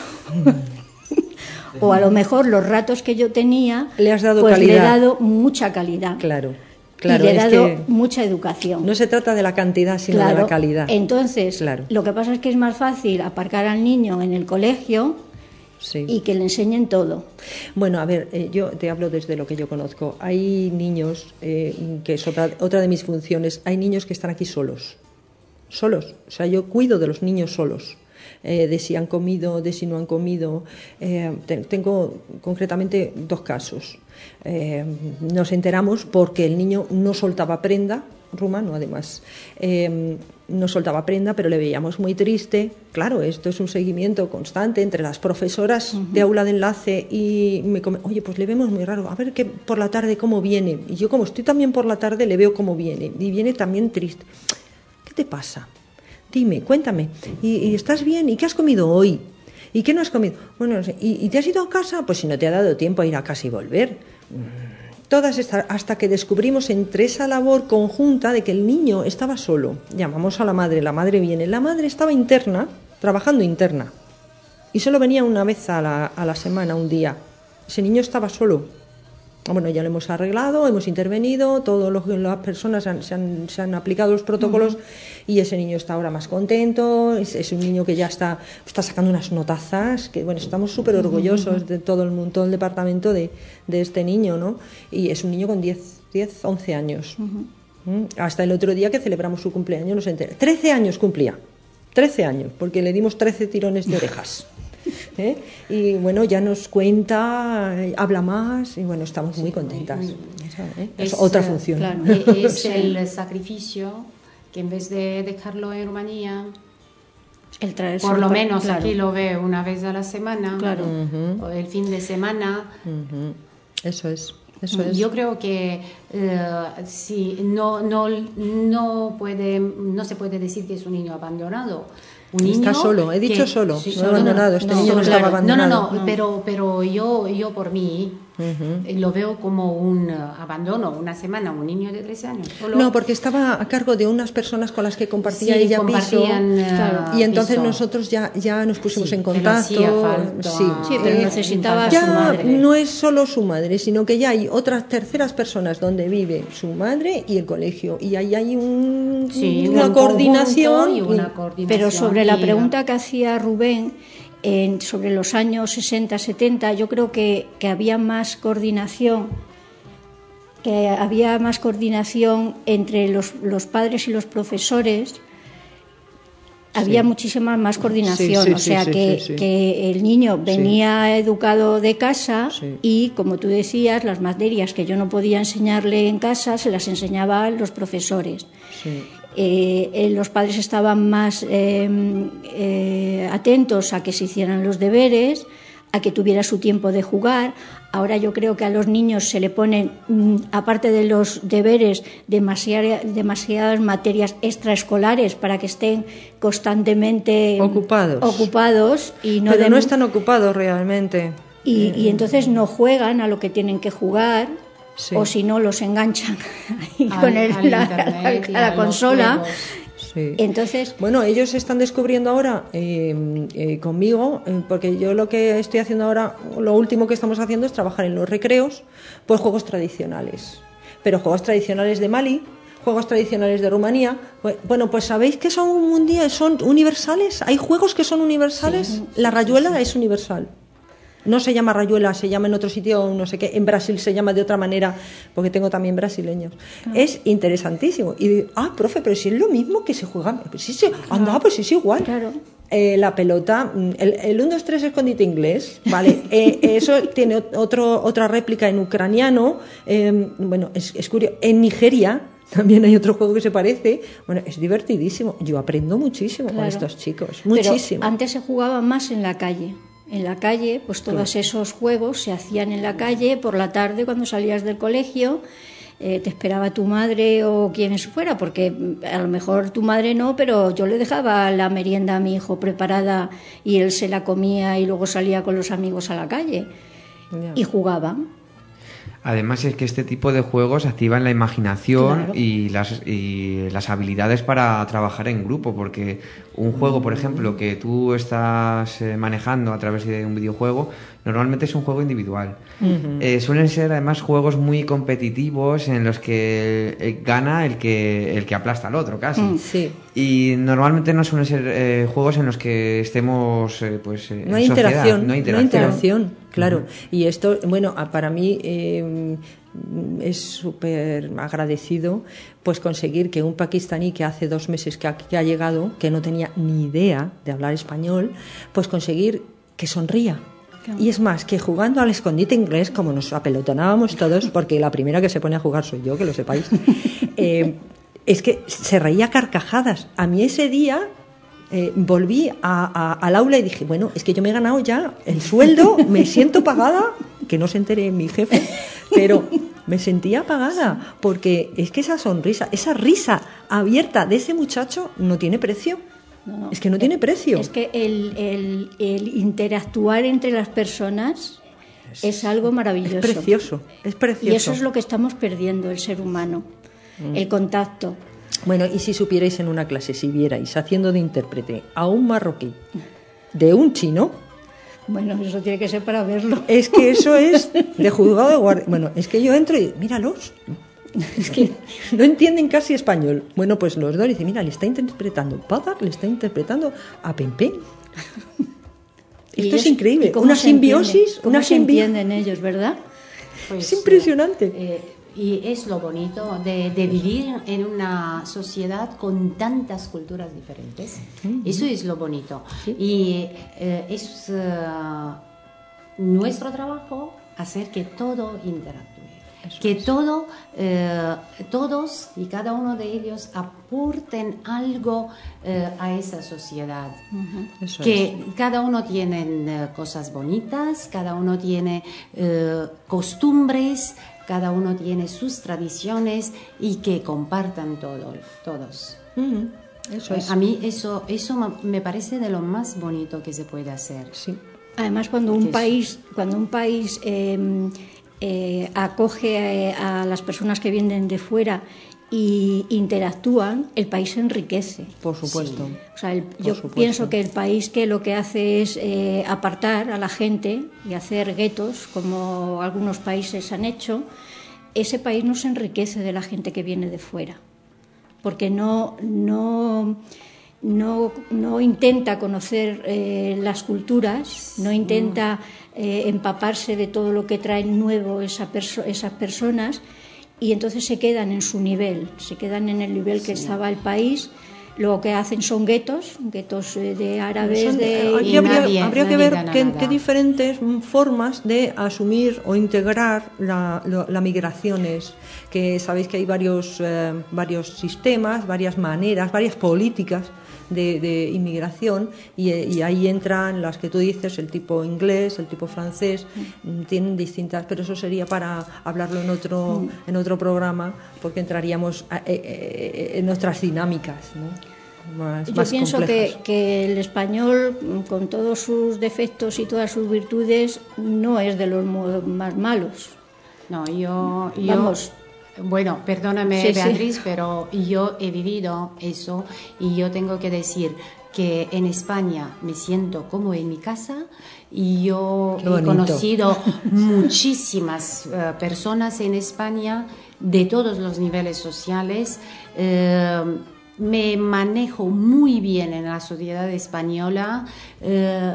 O a lo mejor los ratos que yo tenía, le has dado pues calidad. Le he dado mucha calidad. Claro. Claro, y le he es dado que mucha educación. No se trata de la cantidad, sino claro, de la calidad. Entonces, claro. Lo que pasa es que es más fácil aparcar al niño en el colegio sí. Y que le enseñen todo. Bueno, a ver, eh, yo te hablo desde lo que yo conozco. Hay niños, eh, que es otra, otra de mis funciones, hay niños que están aquí solos. Solos. O sea, yo cuido de los niños solos. Eh, de si han comido, de si no han comido. Eh, te, tengo concretamente dos casos. Eh, nos enteramos porque el niño no soltaba prenda, rumano además, eh, no soltaba prenda, pero le veíamos muy triste. Claro, esto es un seguimiento constante entre las profesoras uh-huh. de aula de enlace y me come, oye, pues le vemos muy raro, a ver que por la tarde cómo viene. Y yo, como estoy también por la tarde, le veo cómo viene y viene también triste. ¿Qué te pasa? Dime, cuéntame, ¿Y, ¿y estás bien? ¿Y qué has comido hoy? ¿Y qué no has comido? Bueno, ¿y, ¿y te has ido a casa? Pues si no te ha dado tiempo a ir a casa y volver. Todas estas, hasta que descubrimos entre esa labor conjunta de que el niño estaba solo. Llamamos a la madre, la madre viene. La madre estaba interna, trabajando interna. y solo venía una vez a la, a la semana, un día. Ese niño estaba solo. Bueno, ya lo hemos arreglado, hemos intervenido, todas las personas han, se, han, se han aplicado los protocolos uh-huh. y ese niño está ahora más contento, es, es un niño que ya está, está sacando unas notazas, que bueno, estamos súper orgullosos uh-huh. de todo el, todo el departamento de, de este niño, ¿no? Y es un niño con diez, once años. Uh-huh. ¿Mm? Hasta el otro día que celebramos su cumpleaños nos enteré. trece años cumplía, trece años, porque le dimos trece tirones de orejas. ¿Eh? Y bueno, ya nos cuenta, habla más y bueno, estamos muy contentas. ¿Eh? Es, es otra función. Claro, es el sacrificio que en vez de dejarlo en Rumanía, el por lo menos claro. aquí lo ve una vez a la semana, claro. uh-huh. o el fin de semana. Uh-huh. Eso es. Eso es. Yo creo que uh, sí, no, no, no, puede, no se puede decir que es un niño abandonado. Un niño está solo, he dicho que, solo, sí, no abandonado, este no, niño no claro, estaba abandonado. No, no, no, pero, pero yo, yo por mí uh-huh. lo veo como un uh, abandono, una semana, un niño de trece años. Solo... No, porque estaba a cargo de unas personas con las que compartía sí, ella piso, uh, y entonces piso. nosotros ya, ya nos pusimos sí, en contacto. Falta, sí, sí, pero necesitaba ya su madre. No es solo su madre, sino que ya hay otras terceras personas donde vive su madre y el colegio, y ahí hay un, sí, una, un coordinación, y una coordinación. Pero sobre la pregunta que hacía Rubén, en, sobre los años sesenta, setenta, yo creo que, que había más coordinación, que había más coordinación entre los, los padres y los profesores, sí. había muchísima más coordinación, sí, sí, o sea sí, que, sí, sí. que el niño venía sí. educado de casa sí. y, como tú decías, las materias que yo no podía enseñarle en casa se las enseñaban los profesores. Sí. Eh, eh, los padres estaban más eh, eh, atentos a que se hicieran los deberes, a que tuviera su tiempo de jugar. Ahora yo creo que a los niños se le ponen, aparte de los deberes, demasiadas, demasiadas materias extraescolares para que estén constantemente ocupados, ocupados y no pero den... no están ocupados realmente. Y, y entonces no juegan a lo que tienen que jugar. Sí. O si no, los enganchan ahí al, con el, al la, internet, la, la consola. Sí. Entonces, bueno, ellos están descubriendo ahora eh, eh, conmigo, eh, porque yo lo que estoy haciendo ahora, lo último que estamos haciendo es trabajar en los recreos, pues juegos tradicionales. Pero juegos tradicionales de Mali, juegos tradicionales de Rumanía. Pues, bueno, pues sabéis que son mundiales, son universales. Hay juegos que son universales. Sí, la rayuela sí, sí. es universal. No se llama rayuela, se llama en otro sitio, no sé qué. En Brasil se llama de otra manera, porque tengo también brasileños. Claro. Es interesantísimo. Y digo, ah, profe, pero si es lo mismo que se juega. Pues sí, sí, claro. anda, pues sí, es igual. Claro. Eh, la pelota, el, el uno, dos, tres escondite inglés, ¿vale? Eh, eso tiene otro, otra réplica en ucraniano. Eh, bueno, es, es curioso. En Nigeria también hay otro juego que se parece. Bueno, es divertidísimo. Yo aprendo muchísimo claro. con estos chicos. Muchísimo. Pero antes se jugaba más en la calle. En la calle, pues todos claro. esos juegos se hacían en la calle por la tarde cuando salías del colegio, eh, te esperaba tu madre o quien fuera, porque a lo mejor tu madre no, pero yo le dejaba la merienda a mi hijo preparada y él se la comía y luego salía con los amigos a la calle yeah. y jugaban. Además es que este tipo de juegos activan la imaginación claro. y, las, y las habilidades para trabajar en grupo, porque un juego, por ejemplo, que tú estás eh, manejando a través de un videojuego, normalmente es un juego individual. Uh-huh. Eh, suelen ser además juegos muy competitivos en los que eh, gana el que el que aplasta al otro casi. Mm, sí. Y normalmente no suelen ser eh, juegos en los que estemos eh, pues eh, no hay en sociedad. interacción, no hay interacción. No hay interacción, claro. Uh-huh. Y esto, bueno, para mí eh, es súper agradecido pues conseguir que un pakistaní que hace dos meses que ha, que ha llegado, que no tenía ni idea de hablar español, pues conseguir que sonría. Y es más, que jugando al escondite inglés, como nos apelotonábamos todos, porque la primera que se pone a jugar soy yo, que lo sepáis, eh, es que se reía carcajadas. A mí ese día eh, volví a, a, al aula y dije, bueno, es que yo me he ganado ya el sueldo, me siento pagada, que no se entere mi jefe, pero me sentía pagada, porque es que esa sonrisa, esa risa abierta de ese muchacho no tiene precio. No, no. Es que no tiene precio. Es que el, el, el interactuar entre las personas es, es algo maravilloso. Es precioso, es precioso. Y eso es lo que estamos perdiendo, el ser humano, mm. el contacto. Bueno, y si supierais en una clase, si vierais haciendo de intérprete a un marroquí de un chino, Bueno, eso tiene que ser para verlo. Es que eso es de juzgado de guardia. Bueno, es que yo entro y míralos. Es que no entienden casi español. Bueno, pues los dos dicen, mira, le está interpretando Padar, le está interpretando a Pempen. Esto es increíble. Una simbiosis, ¿Cómo una se simbi... entienden ellos, verdad? Pues, es impresionante. Eh, y es lo bonito de, de vivir en una sociedad con tantas culturas diferentes. Uh-huh. Eso es lo bonito. ¿Sí? Y eh, es uh, nuestro trabajo hacer que todo interactúe. Eso que es. todo, eh, todos y cada uno de ellos aporten algo eh, a esa sociedad. Uh-huh. Eso que es. Cada uno tiene eh, cosas bonitas, cada uno tiene eh, costumbres, cada uno tiene sus tradiciones y que compartan todo, todos. Uh-huh. Eso es. A mí eso, eso me parece de lo más bonito que se puede hacer. Sí. Además, cuando un país, cuando un país eh, eh, acoge a, a las personas que vienen de fuera y interactúan, el país se enriquece. Por supuesto. Sí. O sea, el, Por yo supuesto. pienso que el país que lo que hace es eh, apartar a la gente y hacer guetos, como algunos países han hecho, ese país no se enriquece de la gente que viene de fuera, porque no, no, no, no intenta conocer eh, las culturas, no intenta eh, empaparse de todo lo que traen nuevo esa perso- esas personas, y entonces se quedan en su nivel, se quedan en el nivel que sí. estaba el país. Lo que hacen son guetos, guetos de árabes. Son, de... Aquí habría, nadie, habría nadie que ver qué, qué diferentes formas de asumir o integrar la, la, la migraciones, que sabéis que hay varios, eh, varios sistemas, varias maneras, varias políticas de, de inmigración, y, y ahí entran las que tú dices, el tipo inglés, el tipo francés, mm. tienen distintas, pero eso sería para hablarlo en otro, mm. en otro programa, porque entraríamos a, a, a, en otras dinámicas, ¿no? Más, Yo más pienso que, que el español, con todos sus defectos y todas sus virtudes, no es de los más malos. No, yo... yo... Vamos... Bueno, perdóname, sí, Beatriz, sí. pero yo he vivido eso y yo tengo que decir que en España me siento como en mi casa, y yo he conocido muchísimas uh, personas en España de todos los niveles sociales. Uh, me manejo muy bien en la sociedad española. Uh,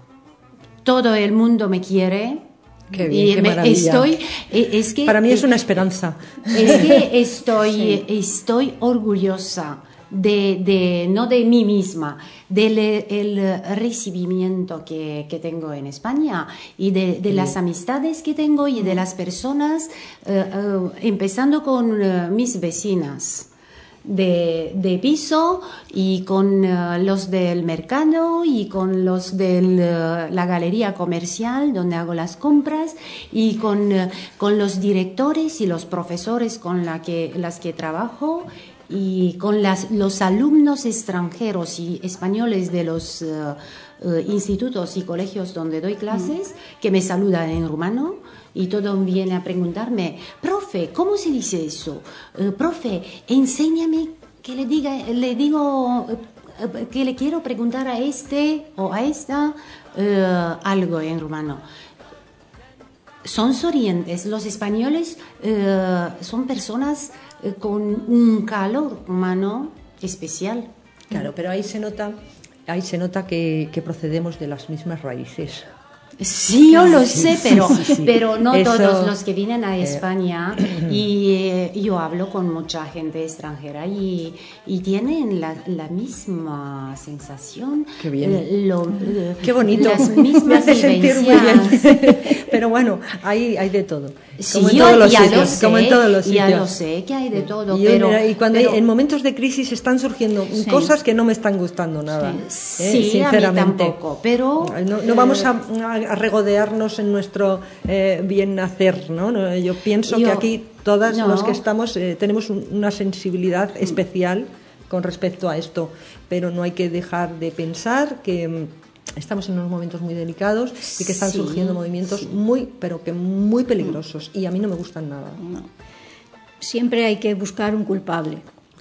todo el mundo me quiere. Qué bien, y qué me, maravilla. Estoy, es que, Para mí es una esperanza. Es que estoy, sí. estoy orgullosa de, de, no de mí misma, del el recibimiento que, que tengo en España, y de, de las amistades que tengo y de las personas, uh, uh, empezando con uh, mis vecinas de, de piso, y con uh, los del mercado, y con los de uh, la galería comercial donde hago las compras, y con, uh, con los directores y los profesores con la que, las que trabajo, y con las, los alumnos extranjeros y españoles de los uh, uh, institutos y colegios donde doy clases, mm. que me saludan en rumano. Y todo viene a preguntarme, profe, ¿cómo se dice eso? Uh, profe, enséñame que le diga, le digo uh, que le quiero preguntar a este o a esta uh, algo en rumano. Son sonrientes, los españoles uh, son personas uh, con un calor humano especial. Claro, pero ahí se nota, ahí se nota que, que procedemos de las mismas raíces. Sí, yo lo sé, pero, sí, sí. pero no Eso, todos los que vienen a eh, España, y eh, yo hablo con mucha gente extranjera y, y tienen la, la misma sensación. Qué bien. Eh, lo, eh, Qué bonito. Las mismas Me hace sentir muy vivencias. bien. Pero bueno, hay, hay de todo. Sí, como en yo todos los ya sitios, lo sé, como en todos los ya sitios. lo sé que hay de todo, y, yo, pero, mira, y cuando pero, hay, en momentos de crisis están surgiendo sí. cosas que no me están gustando nada. Sí, eh, sí, sinceramente. a mí tampoco, pero no, no vamos a, a regodearnos en nuestro eh, bien hacer, ¿no? No, yo pienso yo, que aquí todas no. los que estamos eh, tenemos un, una sensibilidad especial con respecto a esto, pero no hay que dejar de pensar que estamos en unos momentos muy delicados y que están sí, surgiendo movimientos sí. muy, pero que muy peligrosos, y a mí no me gustan nada. No. Siempre hay que buscar un culpable.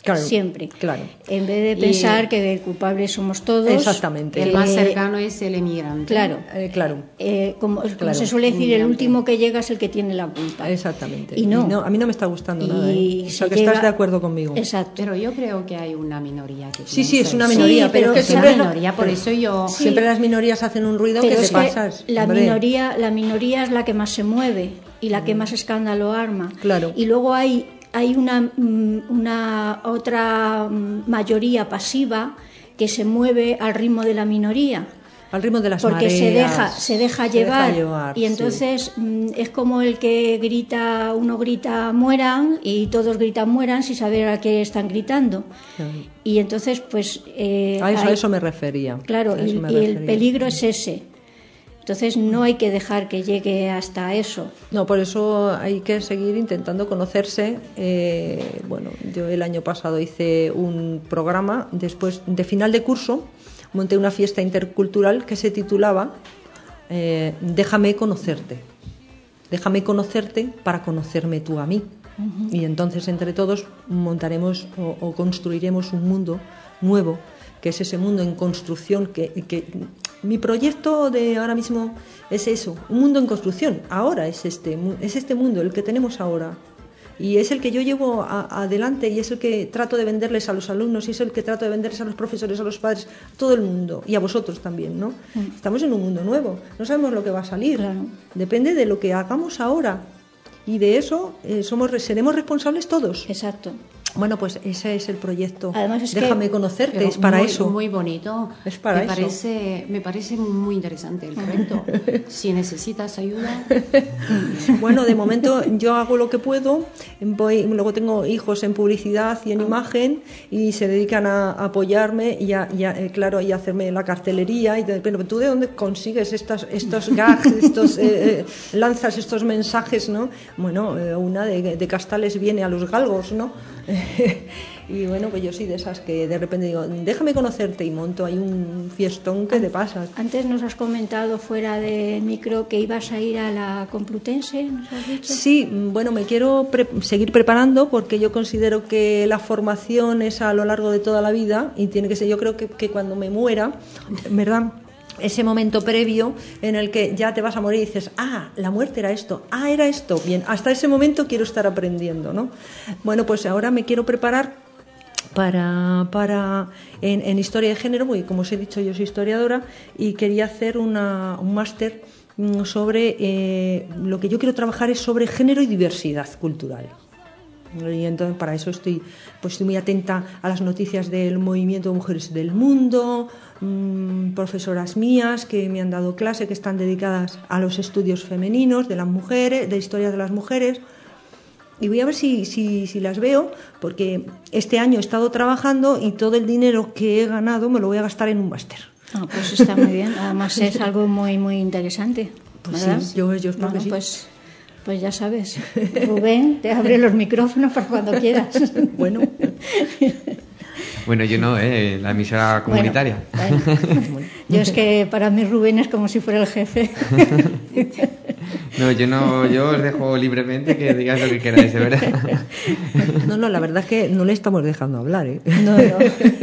Claro, siempre. Claro. En vez de pensar Y- que el culpable somos todos. Exactamente. El eh, más cercano es el emigrante. Claro. Eh, claro. Eh, como, como Claro. se suele decir, el Inmigrante. último que llega es el que tiene la culpa. Exactamente. Y no. a mí no me está gustando Y nada. ¿eh? O sea, se que llega- estás de acuerdo conmigo. Exacto. Pero yo creo que hay una minoría que Sí, sí, piensa es una eso. minoría, Sí, pero, pero que es Es una siempre, minoría, por eso yo... Sí. siempre las minorías hacen un ruido Pero que es te que pasas. la hombre. minoría, la minoría es la que más se mueve y la que más escándalo arma. Claro. Y luego hay, hay una, mm, una otra mm, mayoría pasiva que se mueve al ritmo de la minoría. Al ritmo de las Porque mareas. se deja, se deja llevar, llevar, y sí. entonces mm, es como el que grita, uno grita mueran y todos gritan mueran sin saber a qué están gritando. Claro. Y entonces pues eh, A eso, hay- a eso me refería. claro, A eso y, me y el refería. peligro es ese. Entonces no hay que dejar que llegue hasta eso. No, por eso hay que seguir intentando conocerse. Eh, bueno, yo el año pasado hice un programa, después de final de curso, monté una fiesta intercultural que se titulaba eh, Déjame conocerte. Déjame conocerte para conocerme tú a mí. Uh-huh. Y entonces entre todos montaremos o, o construiremos un mundo nuevo, que es ese mundo en construcción que, que mi proyecto de ahora mismo es eso, un mundo en construcción. Ahora es este, es este mundo, el que tenemos ahora. Y es el que yo llevo a, adelante y es el que trato de venderles a los alumnos y es el que trato de venderles a los profesores, a los padres, a todo el mundo y a vosotros también, ¿no? Mm. Estamos en un mundo nuevo, no sabemos lo que va a salir. Claro. Depende de lo que hagamos ahora y de eso eh, somos, seremos responsables todos. Exacto. Bueno, pues ese es el proyecto. Además es Déjame que, conocerte, es para muy, eso. Muy bonito. Es para me eso. Parece, me parece muy interesante el proyecto. Si necesitas ayuda. Bueno, de momento yo hago lo que puedo. Voy, luego tengo hijos en publicidad y en imagen y se dedican a, a apoyarme y, a, y a, eh, claro, y a hacerme la cartelería. Y de, pero tú de dónde consigues estas, estos gags, estos eh, eh, lanzas estos mensajes, ¿no? Bueno, eh, una de, de Castales viene a los galgos, ¿no? Y bueno, pues yo soy de esas que de repente digo, déjame conocerte y monto ahí un fiestón que te pasas. Antes nos has comentado fuera de micro que ibas a ir a la Complutense, ¿nos has dicho? Sí, bueno, me quiero pre- seguir preparando porque yo considero que la formación es a lo largo de toda la vida y tiene que ser, yo creo que, que cuando me muera, ¿verdad?, ese momento previo en el que ya te vas a morir y dices, ah, la muerte era esto, ah, era esto, bien, hasta ese momento quiero estar aprendiendo, ¿no? Bueno, pues ahora me quiero preparar para, para en, en historia de género, porque como os he dicho yo soy historiadora y quería hacer una, un máster sobre, eh, lo que yo quiero trabajar es sobre género y diversidad cultural. Y entonces para eso estoy, pues estoy muy atenta a las noticias del movimiento de mujeres del mundo, mmm, profesoras mías que me han dado clase, que están dedicadas a los estudios femeninos de las mujeres, de historia de las mujeres. Y voy a ver si, si, si las veo, porque este año he estado trabajando y todo el dinero que he ganado me lo voy a gastar en un máster. Ah, pues está muy bien. Además es algo muy, muy interesante. Pues ¿verdad? sí, yo, yo espero bueno, que sí. Pues, pues ya sabes, Rubén, te abre los micrófonos para cuando quieras. Bueno. Bueno, yo no, ¿eh? La emisora comunitaria. Bueno, bueno. Yo es que para mí Rubén es como si fuera el jefe. No, yo no, yo os dejo libremente que digáis lo que queráis, de verdad. No, no, la verdad es que no le estamos dejando hablar, ¿eh? No, no.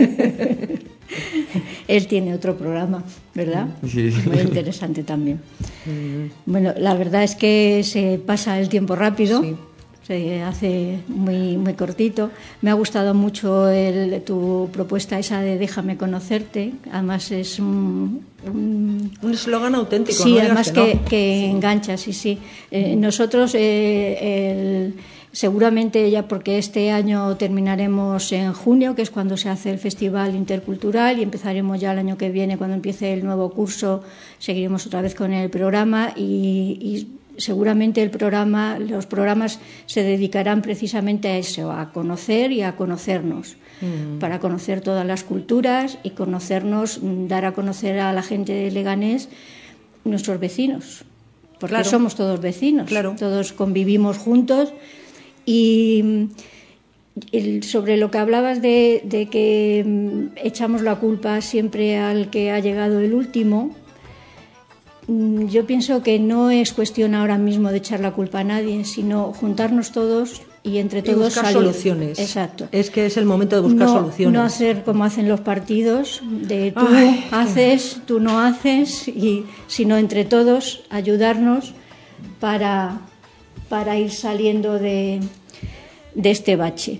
Él tiene otro programa, ¿verdad? Sí, sí. Muy interesante también. Bueno, la verdad es que se pasa el tiempo rápido. Sí. Se hace muy muy cortito. Me ha gustado mucho el, tu propuesta esa de déjame conocerte. Además es un un eslogan auténtico. Sí, no además que, que, no. que engancha, sí, sí. Eh, nosotros eh, el, seguramente ya porque este año terminaremos en junio, que es cuando se hace el Festival Intercultural, y empezaremos ya el año que viene cuando empiece el nuevo curso. Seguiremos otra vez con el programa y, y seguramente el programa, los programas se dedicarán precisamente a eso, a conocer y a conocernos, mm. para conocer todas las culturas y conocernos, dar a conocer a la gente de Leganés nuestros vecinos, porque claro. somos todos vecinos, claro. todos convivimos juntos. Y el, sobre lo que hablabas de, de que um, echamos la culpa siempre al que ha llegado el último, yo pienso que no es cuestión ahora mismo de echar la culpa a nadie, sino juntarnos todos y entre Y todos buscar salir. soluciones. Exacto. Es que es el momento de buscar no, soluciones. No hacer como hacen los partidos, de tú Ay, haces, tú no haces, y sino entre todos ayudarnos para, para ir saliendo de, de este bache.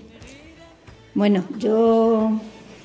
Bueno, yo...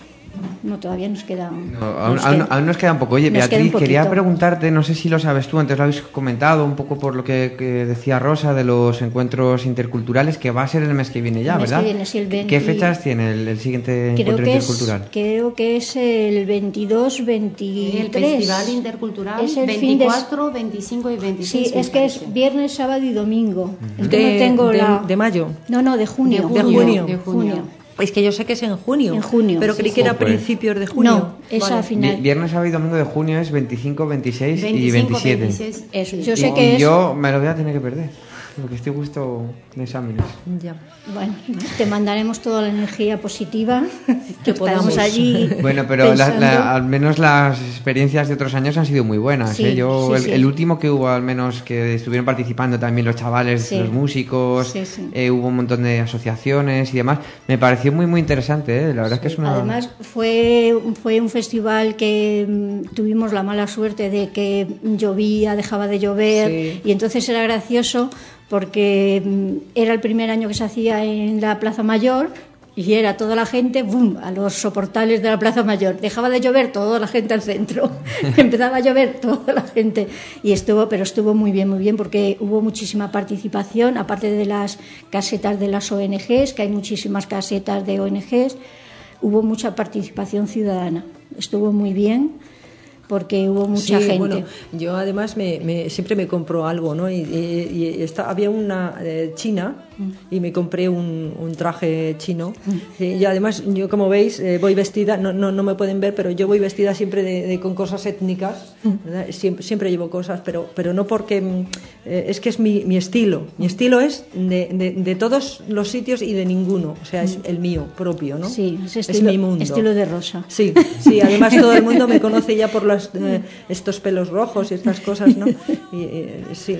No, todavía nos queda... un- No, aún, nos aún- queda- aún nos queda un poco. Oye, nos queda Beatriz, un quería poquito. preguntarte, no sé si lo sabes tú, antes lo habéis comentado un poco por lo que, que decía Rosa de los encuentros interculturales, que va a ser el mes que viene ya, El mes ¿verdad? que viene, sí, el ¿Qué veinte fechas tiene el, el siguiente Creo encuentro que, es, intercultural? creo que es el veintidós, veintitrés. El Festival Intercultural, Es el fin de- veinticuatro, veinticinco y veintiséis. Sí, me es que es parece. viernes, sábado y domingo. Es que De, no tengo de- la... de mayo. No, no, de junio. De junio. De junio. Es que yo sé que es en junio. En junio, Pero sí, creí sí. que era a Joder. principios de junio. No, es a Vale. final. Vi- Viernes, sábado y domingo de junio es veinticinco, veintiséis y veinticinco, veintisiete. veintiséis. Eso, Sí. yo Y, sé y que es... yo me lo voy a tener que perder, porque estoy justo de exámenes. Ya. Bueno, te mandaremos toda la energía positiva que podamos. podamos allí. Bueno, pero la- pensando. la- al menos las experiencias de otros años han sido muy buenas. Sí, ¿eh? Yo sí, el, sí. el último que hubo, al menos que estuvieron participando también los chavales, Sí. los músicos, Sí, sí. eh, hubo un montón de asociaciones y demás. Me pareció muy muy interesante. ¿eh? La verdad es que es una. Además, fue, fue un festival que mm, tuvimos la mala suerte de que llovía, dejaba de llover, Sí. y entonces era gracioso porque mm, era el primer año que se hacía en la Plaza Mayor y era toda la gente, ¡bum!, a los soportales de la Plaza Mayor. Dejaba de llover, toda la gente al centro. Empezaba a llover, toda la gente. Y estuvo, pero estuvo muy bien, muy bien, porque hubo muchísima participación, aparte de las casetas de las O N Ges, que hay muchísimas casetas de O N Ges, hubo mucha participación ciudadana. Estuvo muy bien, porque hubo mucha Sí, gente. bueno, yo además me, me- siempre me compro algo, ¿no? Y, y- y esta- había una eh, china y me compré un, un traje chino. Y además, yo como veis, eh, voy vestida, no, no, no me pueden ver, pero yo voy vestida siempre de, de- con cosas étnicas, ¿verdad? Siempre, siempre llevo cosas, pero, pero no porque... mm, eh, es que es mi, mi estilo. Mi estilo es de, de- de todos los sitios y de ninguno. O sea, es el mío propio, ¿no? Sí, es, es estilo, mi mundo. estilo de Rosa. Sí, sí, además todo el mundo me conoce ya por los, eh, estos pelos rojos y estas cosas, ¿no? Y, eh, sí,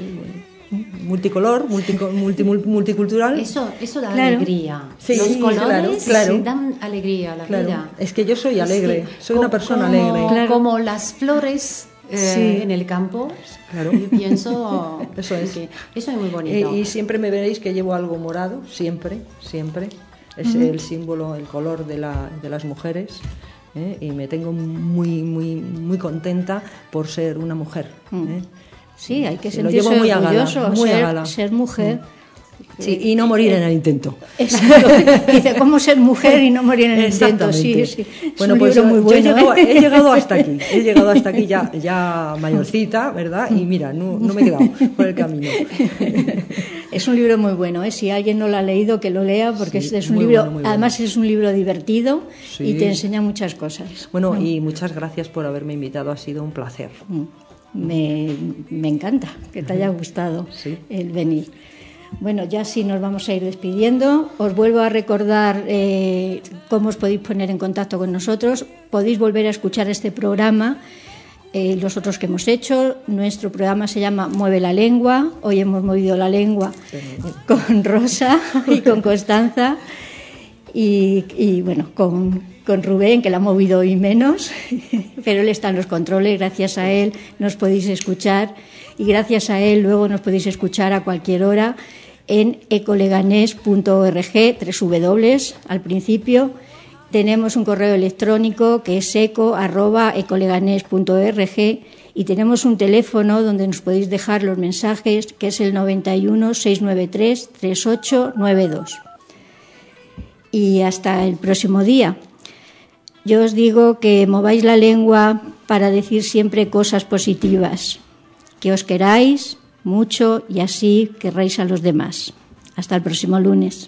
multicolor, multico- multi- multicultural. Eso, eso da Claro. alegría. Sí, Los sí, colores claro, claro. dan alegría a la Claro, vida. es que yo soy alegre, Sí, soy una co- persona como, alegre. Claro. Como las flores eh, Sí. en el campo. Claro. Yo pienso Eso es. que eso es muy Eh, bonito. y siempre me veréis que llevo algo morado, siempre, siempre. Es el símbolo, el color de, la, de las mujeres. ¿eh? Y me tengo muy, muy, muy contenta por ser una mujer. ¿eh? Sí, hay que Sí, lo sentirse llevo muy a gala, orgulloso, muy a ser, gala. ser mujer. Sí, y no morir en el intento. Exacto. Dice, ¿cómo ser mujer y no morir en el intento? Sí, Exactamente. sí. Es Bueno, un pues libro yo, muy yo bueno. he, llegado, ¿eh? he llegado hasta aquí, he llegado hasta aquí ya, ya mayorcita, ¿verdad? Y mira, no, no me he quedado por el camino. Es un libro muy bueno, ¿eh? Si alguien no lo ha leído, que lo lea, porque Sí, es, es un muy libro, bueno, muy bueno. además es un libro divertido Sí. y te enseña muchas cosas. Bueno, y muchas gracias por haberme invitado, ha sido un placer. Me, me encanta que te haya gustado Sí. el venir. Bueno, ya sí nos vamos a ir despidiendo. Os vuelvo a recordar eh, cómo os podéis poner en contacto con nosotros. Podéis volver a escuchar este programa, eh, los otros que hemos hecho. Nuestro programa se llama Mueve la Lengua. Hoy hemos movido la lengua con Rosa y con Constanza. Y, y, bueno, con, con Rubén, que la ha movido hoy menos, pero él está en los controles, gracias a él nos podéis escuchar y gracias a él luego nos podéis escuchar a cualquier hora en ecoleganés punto org, tres w, al principio. Tenemos un correo electrónico que es eco arroba ecoleganés punto org y tenemos un teléfono donde nos podéis dejar los mensajes, que es el noventa y uno, seiscientos noventa y tres, treinta y ocho noventa y dos. Y hasta el próximo día. Yo os digo que mováis la lengua para decir siempre cosas positivas, que os queráis mucho y así querréis a los demás. Hasta el próximo lunes.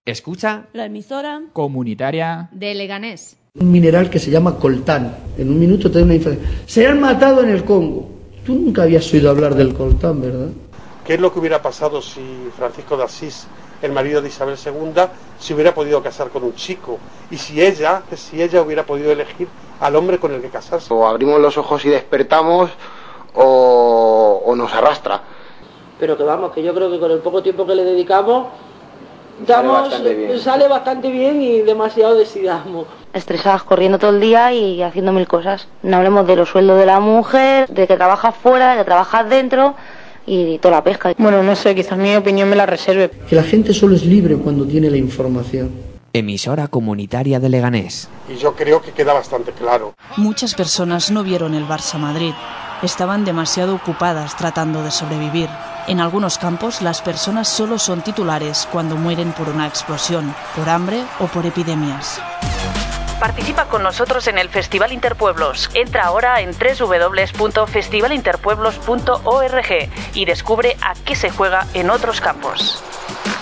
Escucha la emisora comunitaria de Leganés. Un mineral que se llama coltán. En un minuto te doy una información. Se han matado en el Congo. Tú nunca habías oído hablar del coltán, ¿verdad? ¿Qué es lo que hubiera pasado si Francisco de Asís, el marido de Isabel segunda, se hubiera podido casar con un chico? Y si ella, si ella hubiera podido elegir al hombre con el que casarse. O abrimos los ojos y despertamos, o, o nos arrastra. Pero que vamos, que yo creo que con el poco tiempo que le dedicamos, damos, sale bastante bien, sale bastante bien y demasiado decidamos. Estresadas corriendo todo el día y haciendo mil cosas. No hablemos de los sueldos de la mujer, de que trabajas fuera, de que trabajas dentro y toda la pesca. Bueno, no sé, quizás mi opinión me la reserve. Que la gente solo es libre cuando tiene la información. Emisora comunitaria de Leganés. Y yo creo que queda bastante claro. Muchas personas no vieron el Barça Madrid. Estaban demasiado ocupadas tratando de sobrevivir. En algunos campos, las personas solo son titulares cuando mueren por una explosión, por hambre o por epidemias. Participa con nosotros en el Festival Interpueblos. Entra ahora en doble u doble u doble u punto festival interpueblos punto org y descubre a qué se juega en otros campos.